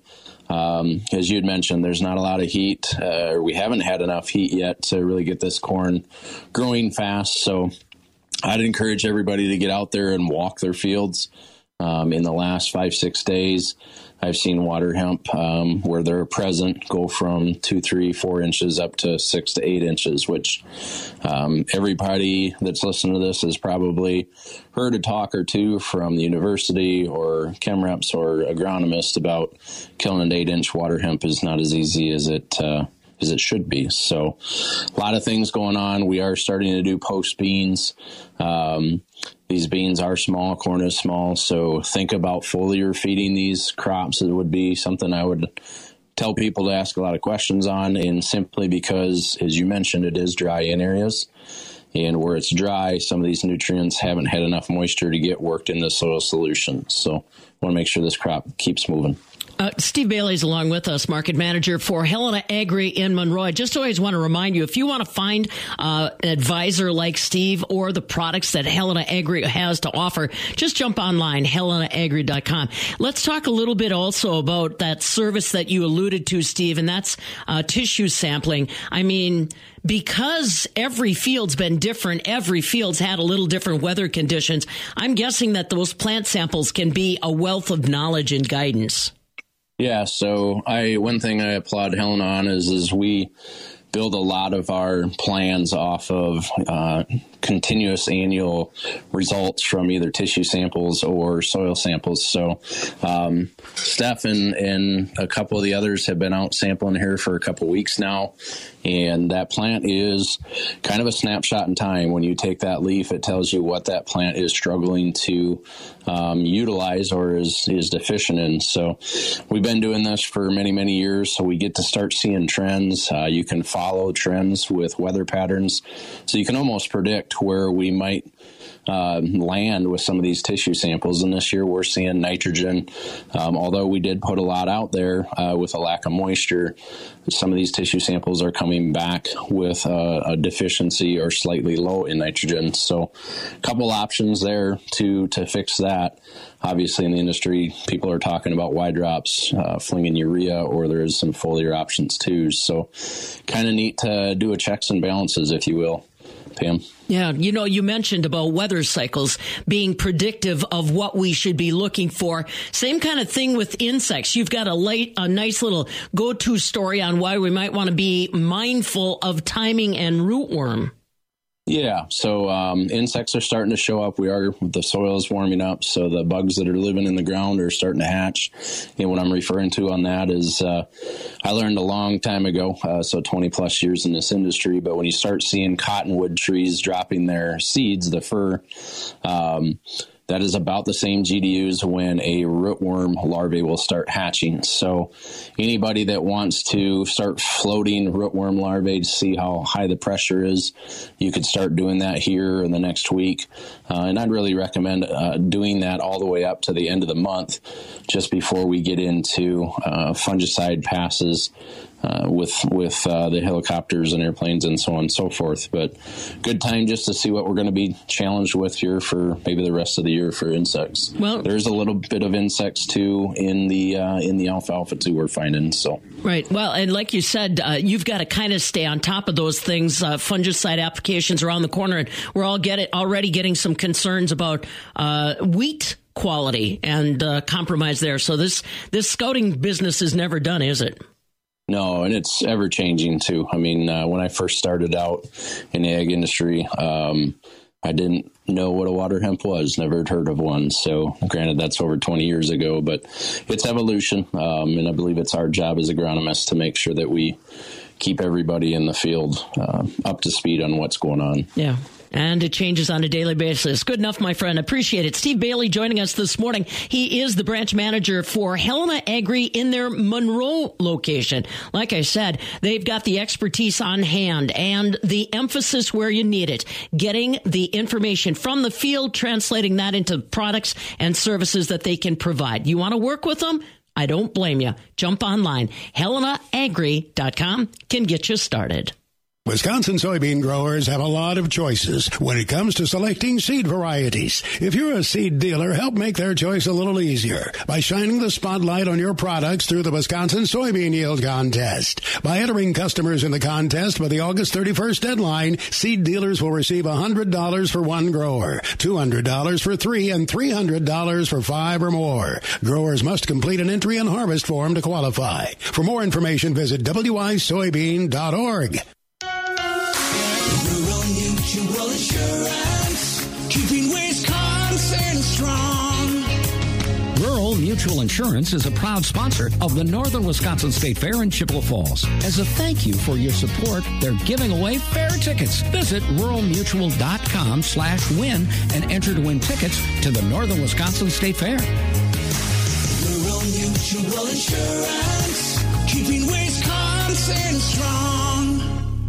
As you had mentioned, there's not a lot of heat. We haven't had enough heat yet to really get this corn growing fast. So I'd encourage everybody to get out there and walk their fields. In the last 5-6 days, I've seen water hemp where they're present go from 2, 3, 4 inches up to 6 to 8 inches, which everybody that's listening to this has probably heard a talk or two from the university or chem reps or agronomists about killing an 8-inch water hemp is not as easy as it should be. So a lot of things going on. We are starting to do post beans. These beans are small, corn is small, so think about foliar feeding these crops. It would be something I would tell people to ask a lot of questions on, and simply because, as you mentioned, it is dry in areas. And where it's dry, some of these nutrients haven't had enough moisture to get worked in the soil solution. So I want to make sure this crop keeps moving. Steve Bailey's along with us, market manager for Helena Agri in Monroe. I just always want to remind you, if you want to find an advisor like Steve or the products that Helena Agri has to offer, just jump online, helenaagri.com. Let's talk a little bit also about that service that you alluded to, Steve, and that's tissue sampling. I mean, because every field's been different, every field's had a little different weather conditions, I'm guessing that those plant samples can be a wealth of knowledge and guidance. Yeah, so one thing I applaud Helena on is we build a lot of our plans off of continuous annual results from either tissue samples or soil samples. So Steph and a couple of the others have been out sampling here for a couple of weeks now. And that plant is kind of a snapshot in time. When you take that leaf, it tells you what that plant is struggling to utilize or is deficient in. So we've been doing this for many, many years. So we get to start seeing trends. You can follow trends with weather patterns. So you can almost predict where we might land with some of these tissue samples. And this year we're seeing nitrogen. Although we did put a lot out there with a lack of moisture, some of these tissue samples are coming back with a deficiency or slightly low in nitrogen. So a couple options there to fix that. Obviously in the industry, people are talking about Y drops, flinging urea, or there is some foliar options too. So kind of neat to do a checks and balances, if you will, Pam. Yeah, you mentioned about weather cycles being predictive of what we should be looking for. Same kind of thing with insects. You've got a nice little go-to story on why we might want to be mindful of timing and rootworm. Yeah, so insects are starting to show up. The soil is warming up, so the bugs that are living in the ground are starting to hatch. And what I'm referring to on that is I learned a long time ago, so 20 plus years in this industry, but when you start seeing cottonwood trees dropping their seeds, the fir, that is about the same GDUs when a rootworm larvae will start hatching. So anybody that wants to start floating rootworm larvae to see how high the pressure is, you could start doing that here in the next week. And I'd really recommend doing that all the way up to the end of the month, just before we get into fungicide passes with the helicopters and airplanes and so on and so forth. But good time just to see what we're going to be challenged with here for maybe the rest of the year for insects. Well, there's a little bit of insects too in the alfalfa too we're finding. So right. Well, and like you said, you've got to kind of stay on top of those things. Fungicide applications around the corner, and we're already getting some concerns about wheat quality and compromise there. So this scouting business is never done, is it? No, and it's ever changing too. I mean, when I first started out in the ag industry, I didn't know what a water hemp was, never had heard of one. So granted, that's over 20 years ago, but it's evolution. And I believe it's our job as agronomists to make sure that we keep everybody in the field up to speed on what's going on. Yeah. And it changes on a daily basis. Good enough, my friend. Appreciate it. Steve Bailey joining us this morning. He is the branch manager for Helena Agri in their Monroe location. Like I said, they've got the expertise on hand and the emphasis where you need it. Getting the information from the field, translating that into products and services that they can provide. You want to work with them? I don't blame you. Jump online. HelenaAgri.com can get you started. Wisconsin soybean growers have a lot of choices when it comes to selecting seed varieties. If you're a seed dealer, help make their choice a little easier by shining the spotlight on your products through the Wisconsin Soybean Yield Contest. By entering customers in the contest by the August 31st deadline, seed dealers will receive $100 for one grower, $200 for three, and $300 for five or more. Growers must complete an entry and harvest form to qualify. For more information, visit wisoybean.org. Rural Mutual Insurance, keeping Wisconsin strong. Rural Mutual Insurance is a proud sponsor of the Northern Wisconsin State Fair in Chippewa Falls. As a thank you for your support, they're giving away fair tickets. Visit ruralmutual.com/win and enter to win tickets to the Northern Wisconsin State Fair. Rural Mutual Insurance, keeping Wisconsin strong.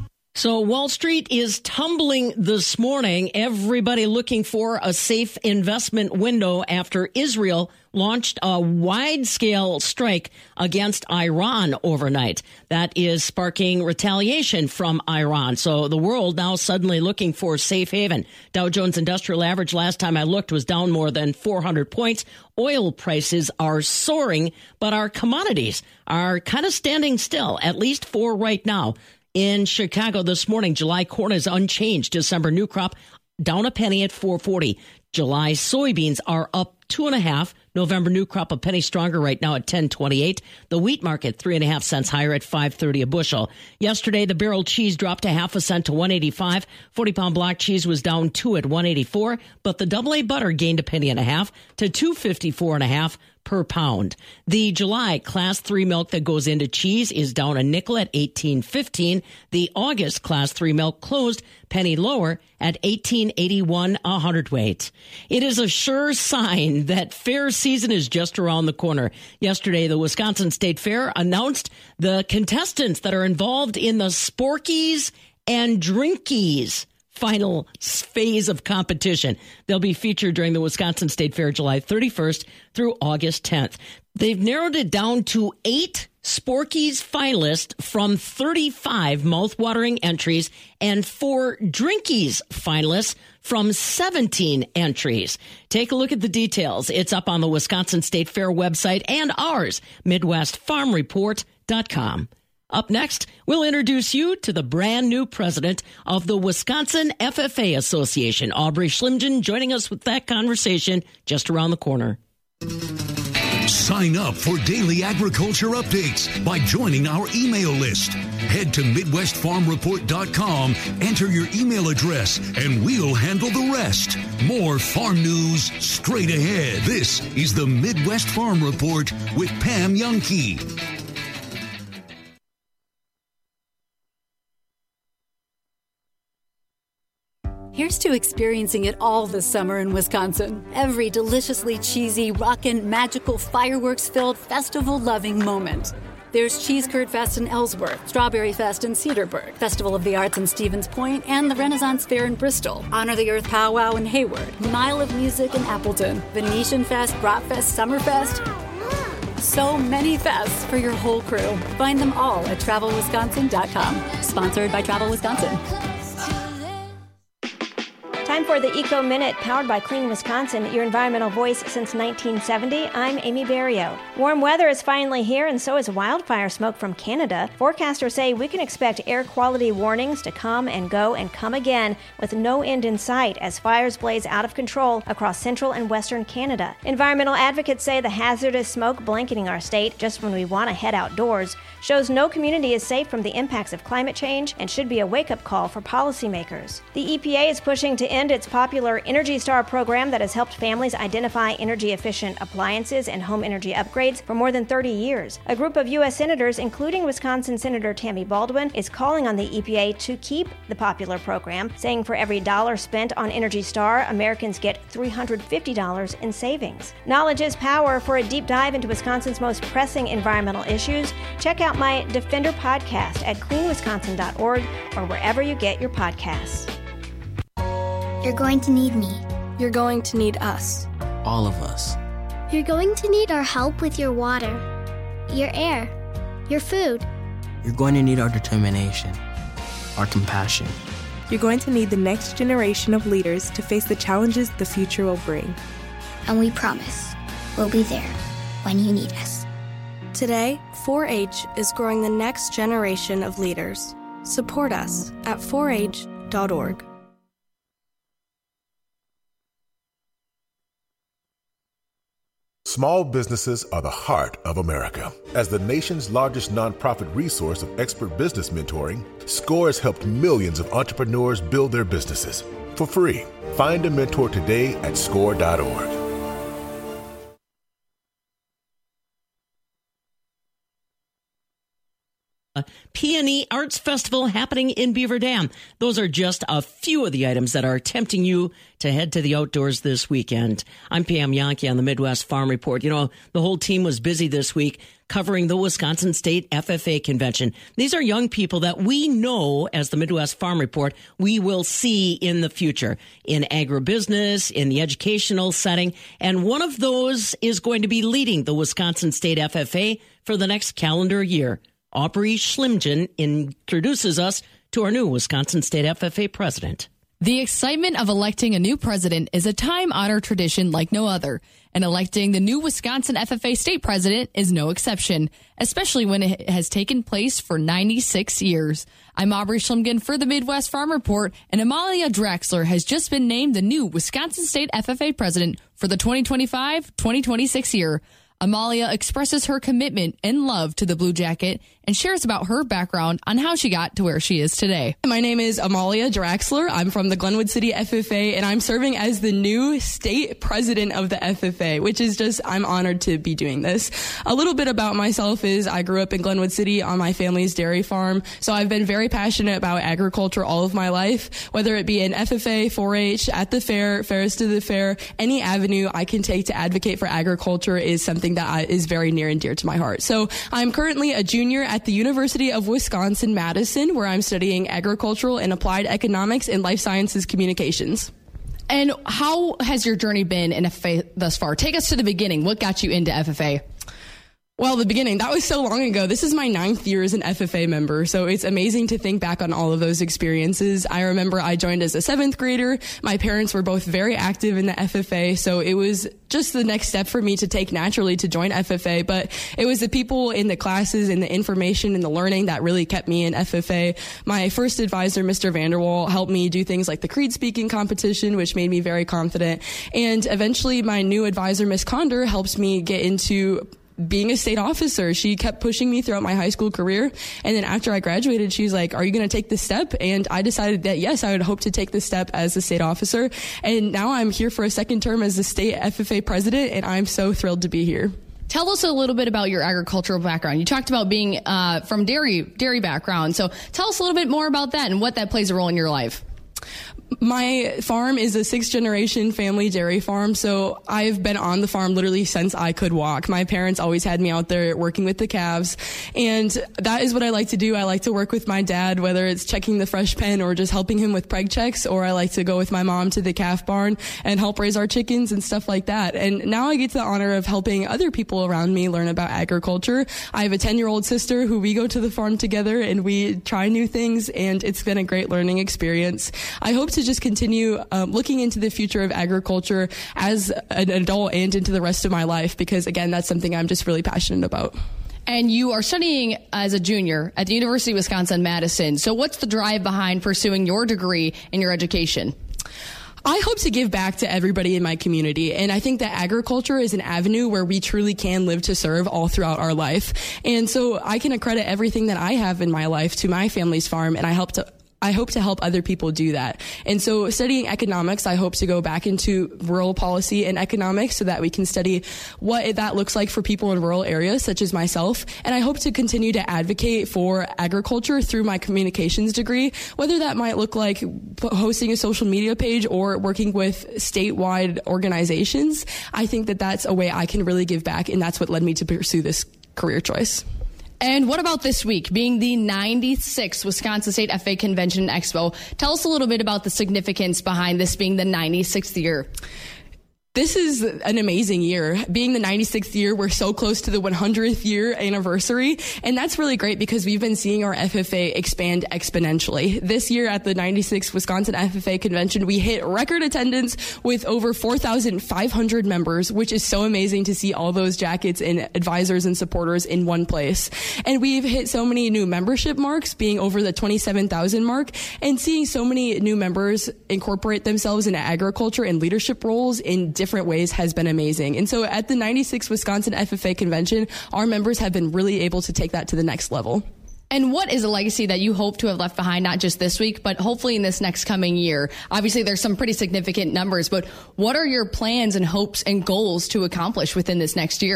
So Wall Street is tumbling this morning. Everybody looking for a safe investment window after Israel launched a wide-scale strike against Iran overnight. That is sparking retaliation from Iran. So the world now suddenly looking for safe haven. Dow Jones Industrial Average last time I looked was down more than 400 points. Oil prices are soaring, but our commodities are kind of standing still, at least for right now. In Chicago this morning, July corn is unchanged. December new crop down a penny at $4.40. July soybeans are up 2.5. November new crop a penny stronger right now at $10.28. The wheat market 3.5 cents higher at $5.30 a bushel. Yesterday, the barrel cheese dropped a half a cent to $1.85. 40-pound block cheese was down 2 at $1.84, but the AA butter gained a penny and a half to $2.54.5 per pound. The July class 3 milk that goes into cheese is down a nickel at $18.15. The August class 3 milk closed penny lower at $18.81 a hundredweight. It is a sure sign that fair season is just around the corner. Yesterday, the Wisconsin State Fair announced the contestants that are involved in the Sporkies and Drinkies final phase of competition. They'll be featured during the Wisconsin State Fair July 31st through August 10th. They've narrowed it down to 8 Sporkies finalists from 35 mouthwatering entries and 4 Drinkies finalists from 17 entries. Take a look at the details. It's up on the Wisconsin State Fair website and ours, MidwestFarmReport.com. Up next, we'll introduce you to the brand new president of the Wisconsin FFA Association, Aubrey Schlimgen, joining us with that conversation just around the corner. Sign up for daily agriculture updates by joining our email list. Head to MidwestFarmReport.com, enter your email address, and we'll handle the rest. More farm news straight ahead. This is the Midwest Farm Report with Pam Youngkey. Here's to experiencing it all this summer in Wisconsin. Every deliciously cheesy, rockin', magical, fireworks-filled, festival-loving moment. There's Cheese Curd Fest in Ellsworth, Strawberry Fest in Cedarburg, Festival of the Arts in Stevens Point, and the Renaissance Fair in Bristol, Honor the Earth Powwow in Hayward, Mile of Music in Appleton, Venetian Fest, Bratfest, Summerfest. So many fests for your whole crew. Find them all at TravelWisconsin.com. Sponsored by Travel Wisconsin. Time for the Eco Minute, powered by Clean Wisconsin, your environmental voice since 1970. I'm Amy Barrio. Warm weather is finally here, and so is wildfire smoke from Canada. Forecasters say we can expect air quality warnings to come and go and come again with no end in sight as fires blaze out of control across central and western Canada. Environmental advocates say the hazardous smoke blanketing our state just when we want to head outdoors shows no community is safe from the impacts of climate change and should be a wake-up call for policymakers. The EPA is pushing to end its popular Energy Star program that has helped families identify energy-efficient appliances and home energy upgrades for more than 30 years. A group of U.S. senators, including Wisconsin Senator Tammy Baldwin, is calling on the EPA to keep the popular program, saying for every dollar spent on Energy Star, Americans get $350 in savings. Knowledge is power. For a deep dive into Wisconsin's most pressing environmental issues, check out my Defender podcast at cleanwisconsin.org or wherever you get your podcasts. You're going to need me. You're going to need us. All of us. You're going to need our help with your water, your air, your food. You're going to need our determination, our compassion. You're going to need the next generation of leaders to face the challenges the future will bring. And we promise we'll be there when you need us. Today, 4-H is growing the next generation of leaders. Support us at 4h.org. Small businesses are the heart of America. As the nation's largest nonprofit resource of expert business mentoring, SCORE has helped millions of entrepreneurs build their businesses for free. Find a mentor today at SCORE.org. Peony Arts Festival happening in Beaver Dam. Those are just a few of the items that are tempting you to head to the outdoors this weekend. I'm Pam Yankee on the Midwest Farm Report. You know, the whole team was busy this week covering the Wisconsin State FFA Convention. These are young people that we know, as the Midwest Farm Report, we will see in the future in agribusiness, in the educational setting. And one of those is going to be leading the Wisconsin State FFA for the next calendar year. Aubrey Schlimgen introduces us to our new Wisconsin State FFA president. The excitement of electing a new president is a time-honored tradition like no other, and electing the new Wisconsin FFA state president is no exception, especially when it has taken place for 96 years. I'm Aubrey Schlimgen for the Midwest Farm Report, and Amalia Draxler has just been named the new Wisconsin State FFA president for the 2025-2026 year. Amalia expresses her commitment and love to the Blue Jacket and shares about her background on how she got to where she is today. My name is Amalia Draxler. I'm from the Glenwood City FFA, and I'm serving as the new state president of the FFA, which is just, I'm honored to be doing this. A little bit about myself is I grew up in Glenwood City on my family's dairy farm, so I've been very passionate about agriculture all of my life, whether it be in FFA, 4-H, at the fair, fairs to the fair, any avenue I can take to advocate for agriculture is something that is very near and dear to my heart. So I'm currently a junior at the University of Wisconsin-Madison, where I'm studying agricultural and applied economics and life sciences communications. And how has your journey been in FFA thus far? Take us to the beginning. What got you into FFA? Well, the beginning, that was so long ago. This is my 9th year as an FFA member, so it's amazing to think back on all of those experiences. I remember I joined as a 7th grader. My parents were both very active in the FFA, so it was just the next step for me to take naturally to join FFA, but it was the people in the classes and the information and the learning that really kept me in FFA. My first advisor, Mr. Vanderwall, helped me do things like the Creed speaking competition, which made me very confident. And eventually my new advisor, Miss Conder, helps me get into being a state officer. She kept pushing me throughout my high school career. And then after I graduated, she's like, are you going to take this step? And I decided that, yes, I would hope to take this step as a state officer. And now I'm here for a second term as the state FFA president, and I'm so thrilled to be here. Tell us a little bit about your agricultural background. You talked about being from dairy background. So tell us a little bit more about that and what that plays a role in your life. My farm is a 6th-generation family dairy farm, so I've been on the farm literally since I could walk. My parents always had me out there working with the calves, and that is what I like to do. I like to work with my dad, whether it's checking the fresh pen or just helping him with preg checks, or I like to go with my mom to the calf barn and help raise our chickens and stuff like that. And now I get the honor of helping other people around me learn about agriculture. I have a 10-year-old sister who we go to the farm together and we try new things, and it's been a great learning experience. I hope to just continue looking into the future of agriculture as an adult and into the rest of my life, because again, that's something I'm just really passionate about. And you are studying as a junior at the University of Wisconsin-Madison. So what's the drive behind pursuing your degree in your education? I hope to give back to everybody in my community, and I think that agriculture is an avenue where we truly can live to serve all throughout our life. And so I can accredit everything that I have in my life to my family's farm, and I hope to help other people do that. And so studying economics, I hope to go back into rural policy and economics so that we can study what that looks like for people in rural areas, such as myself. And I hope to continue to advocate for agriculture through my communications degree, whether that might look like hosting a social media page or working with statewide organizations. I think that that's a way I can really give back, and that's what led me to pursue this career choice. And what about this week, being the 96th Wisconsin State FFA Convention Expo? Tell us a little bit about the significance behind this being the 96th year. This is an amazing year. Being the 96th year, we're so close to the 100th year anniversary. And that's really great because we've been seeing our FFA expand exponentially. This year at the 96th Wisconsin FFA Convention, we hit record attendance with over 4,500 members, which is so amazing to see all those jackets and advisors and supporters in one place. And we've hit so many new membership marks, being over the 27,000 mark, and seeing so many new members incorporate themselves into agriculture and leadership roles in different ways has been amazing. And so at the 96th Wisconsin FFA Convention, our members have been really able to take that to the next level. And what is a legacy that you hope to have left behind, not just this week, but hopefully in this next coming year? Obviously, there's some pretty significant numbers, but what are your plans and hopes and goals to accomplish within this next year?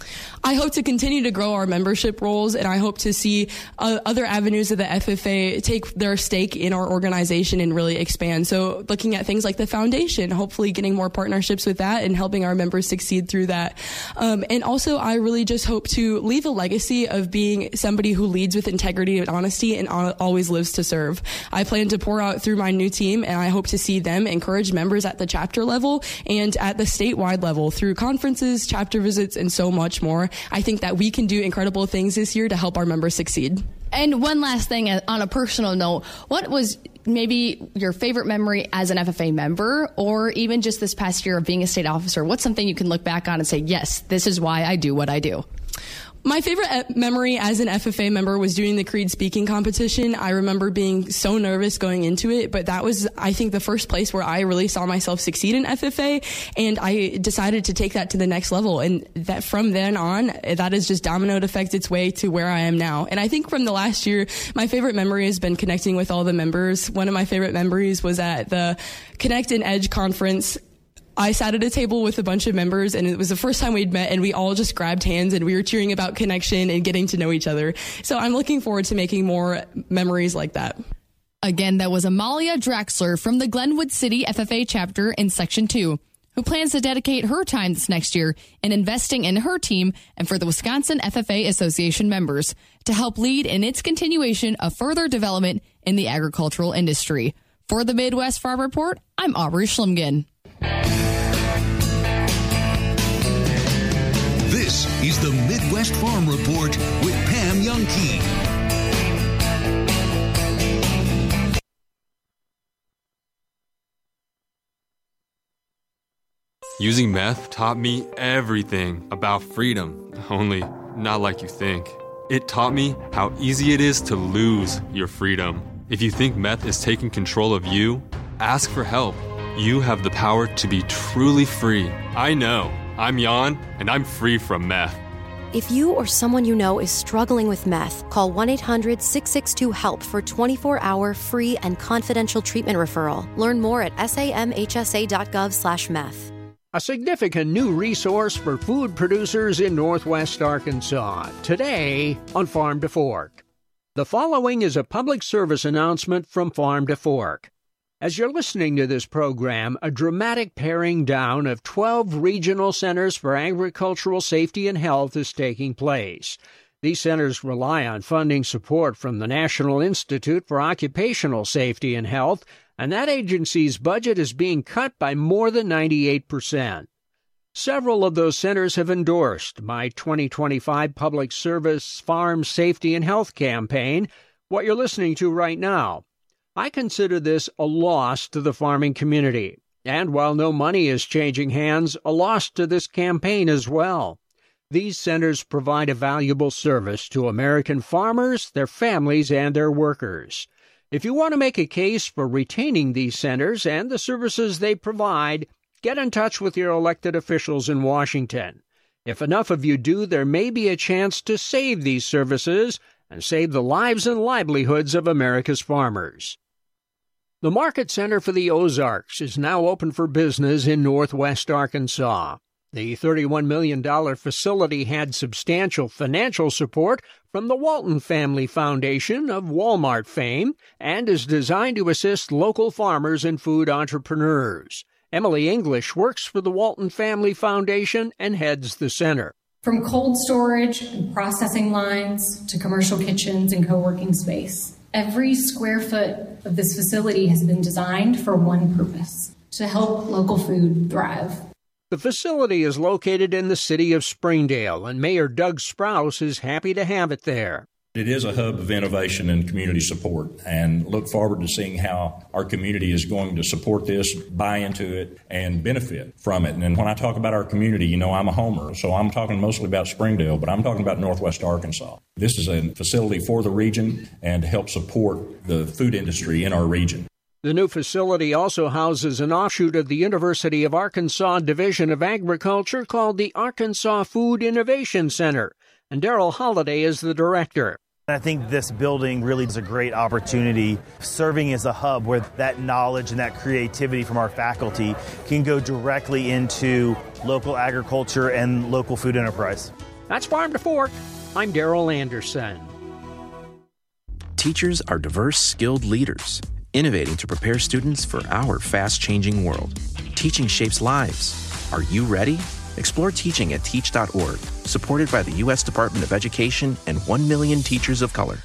I hope to continue to grow our membership roles, and I hope to see other avenues of the FFA take their stake in our organization and really expand. So looking at things like the foundation, hopefully getting more partnerships with that and helping our members succeed through that. And also, I really just hope to leave a legacy of being somebody who leads with integrity and honesty and always lives to serve. I plan to pour out through my new team, and I hope to see them encourage members at the chapter level and at the statewide level through conferences, chapter visits, and so much more. I think that we can do incredible things this year to help our members succeed. And one last thing on a personal note, what was maybe your favorite memory as an FFA member, or even just this past year of being a state officer? What's something you can look back on and say, yes, this is why I do what I do? My favorite memory as an FFA member was doing the Creed speaking competition. I remember being so nervous going into it, but that was, I think, the first place where I really saw myself succeed in FFA, and I decided to take that to the next level. And that from then on, that has just dominoed effect its way to where I am now. And I think from the last year, my favorite memory has been connecting with all the members. One of my favorite memories was at the Connect and Edge conference. I sat at a table with a bunch of members, and it was the first time we'd met, and we all just grabbed hands, and we were cheering about connection and getting to know each other. So I'm looking forward to making more memories like that. Again, that was Amalia Draxler from the Glenwood City FFA chapter in Section 2, who plans to dedicate her time this next year in investing in her team and for the Wisconsin FFA Association members to help lead in its continuation of further development in the agricultural industry. For the Midwest Farm Report, I'm Aubrey Schlimgen. This is the Midwest Farm Report with Pam Youngkey. Using meth taught me everything about freedom, only not like you think. It taught me how easy it is to lose your freedom. If you think meth is taking control of you, ask for help. You have the power to be truly free. I know. I'm Jan, and I'm free from meth. If you or someone you know is struggling with meth, call 1-800-662-HELP for 24-hour free and confidential treatment referral. Learn more at samhsa.gov/meth. A significant new resource for food producers in Northwest Arkansas. Today on Farm to Fork. The following is a public service announcement from Farm to Fork. As you're listening to this program, a dramatic paring down of 12 regional centers for agricultural safety and health is taking place. These centers rely on funding support from the National Institute for Occupational Safety and Health, and that agency's budget is being cut by more than 98%. Several of those centers have endorsed my 2025 Public Service Farm Safety and Health campaign, what you're listening to right now. I consider this a loss to the farming community, and while no money is changing hands, a loss to this campaign as well. These centers provide a valuable service to American farmers, their families, and their workers. If you want to make a case for retaining these centers and the services they provide, get in touch with your elected officials in Washington. If enough of you do, there may be a chance to save these services and save the lives and livelihoods of America's farmers. The Market Center for the Ozarks is now open for business in Northwest Arkansas. The $31 million facility had substantial financial support from the Walton Family Foundation of Walmart fame and is designed to assist local farmers and food entrepreneurs. Emily English works for the Walton Family Foundation and heads the center. From cold storage and processing lines to commercial kitchens and co-working space, every square foot of this facility has been designed for one purpose: to help local food thrive. The facility is located in the city of Springdale, and Mayor Doug Sprouse is happy to have it there. It is a hub of innovation and community support, and look forward to seeing how our community is going to support this, buy into it, and benefit from it. And when I talk about our community, you know, I'm a homer, so I'm talking mostly about Springdale, but I'm talking about Northwest Arkansas. This is a facility for the region and to help support the food industry in our region. The new facility also houses an offshoot of the University of Arkansas Division of Agriculture called the Arkansas Food Innovation Center, and Daryl Holliday is the director. I think this building really is a great opportunity, serving as a hub where that knowledge and that creativity from our faculty can go directly into local agriculture and local food enterprise. That's Farm to Fork. I'm Darrell Anderson. Teachers are diverse, skilled leaders, innovating to prepare students for our fast-changing world. Teaching shapes lives. Are you ready? Explore teaching at teach.org, supported by the U.S. Department of Education and 1 million teachers of color.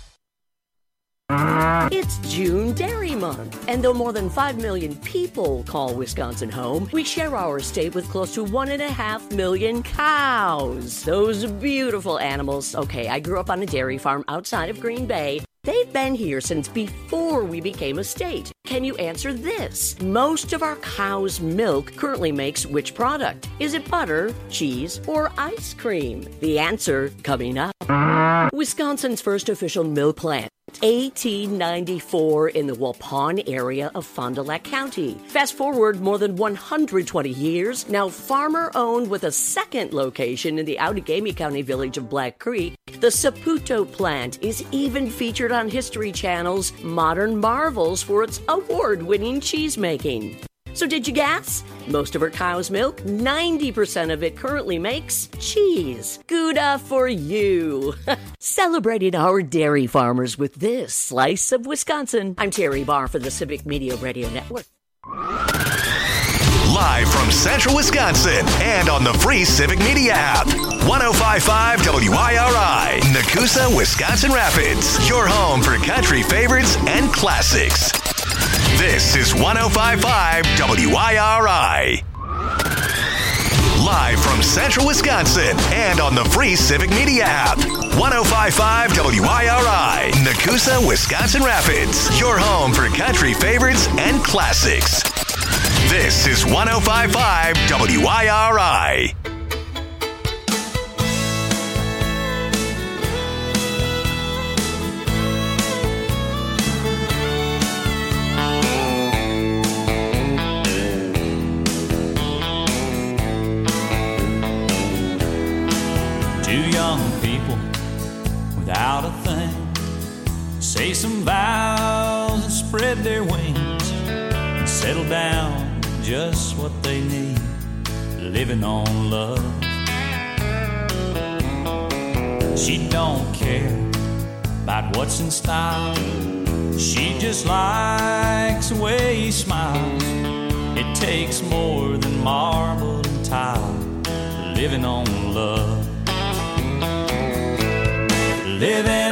It's June Dairy Month, and though more than 5 million people call Wisconsin home, we share our state with close to 1.5 million cows. Those beautiful animals. Okay, I grew up on a dairy farm outside of Green Bay. They've been here since before we became a state. Can you answer this? Most of our cow's milk currently makes which product? Is it butter, cheese, or ice cream? The answer coming up. Wisconsin's first official milk plant. 1894 in the Waupun area of Fond du Lac County. Fast forward more than 120 years, now farmer-owned with a second location in the Outagamie County village of Black Creek, the Saputo plant is even featured on History Channel's Modern Marvels for its award-winning cheese-making. So did you guess? Most of our cow's milk, 90% of it currently makes cheese. Gouda for you. Celebrating our dairy farmers with this slice of Wisconsin. I'm Terry Barr for the Civic Media Radio Network. Live from Central Wisconsin and on the free Civic Media app. 105.5 WIRI, Nakusa, Wisconsin Rapids. Your home for country favorites and classics. This is 105.5 WIRI. Live from Central Wisconsin and on the free Civic Media app. 105.5 WIRI, Nakusa, Wisconsin Rapids. Your home for country favorites and classics. This is 105.5 WIRI. Two young people without a thing say some vows and spread their wings and settle down just what they need, living on love. She don't care about what's in style. She just likes the way he smiles. It takes more than marble and tile, living on love. Living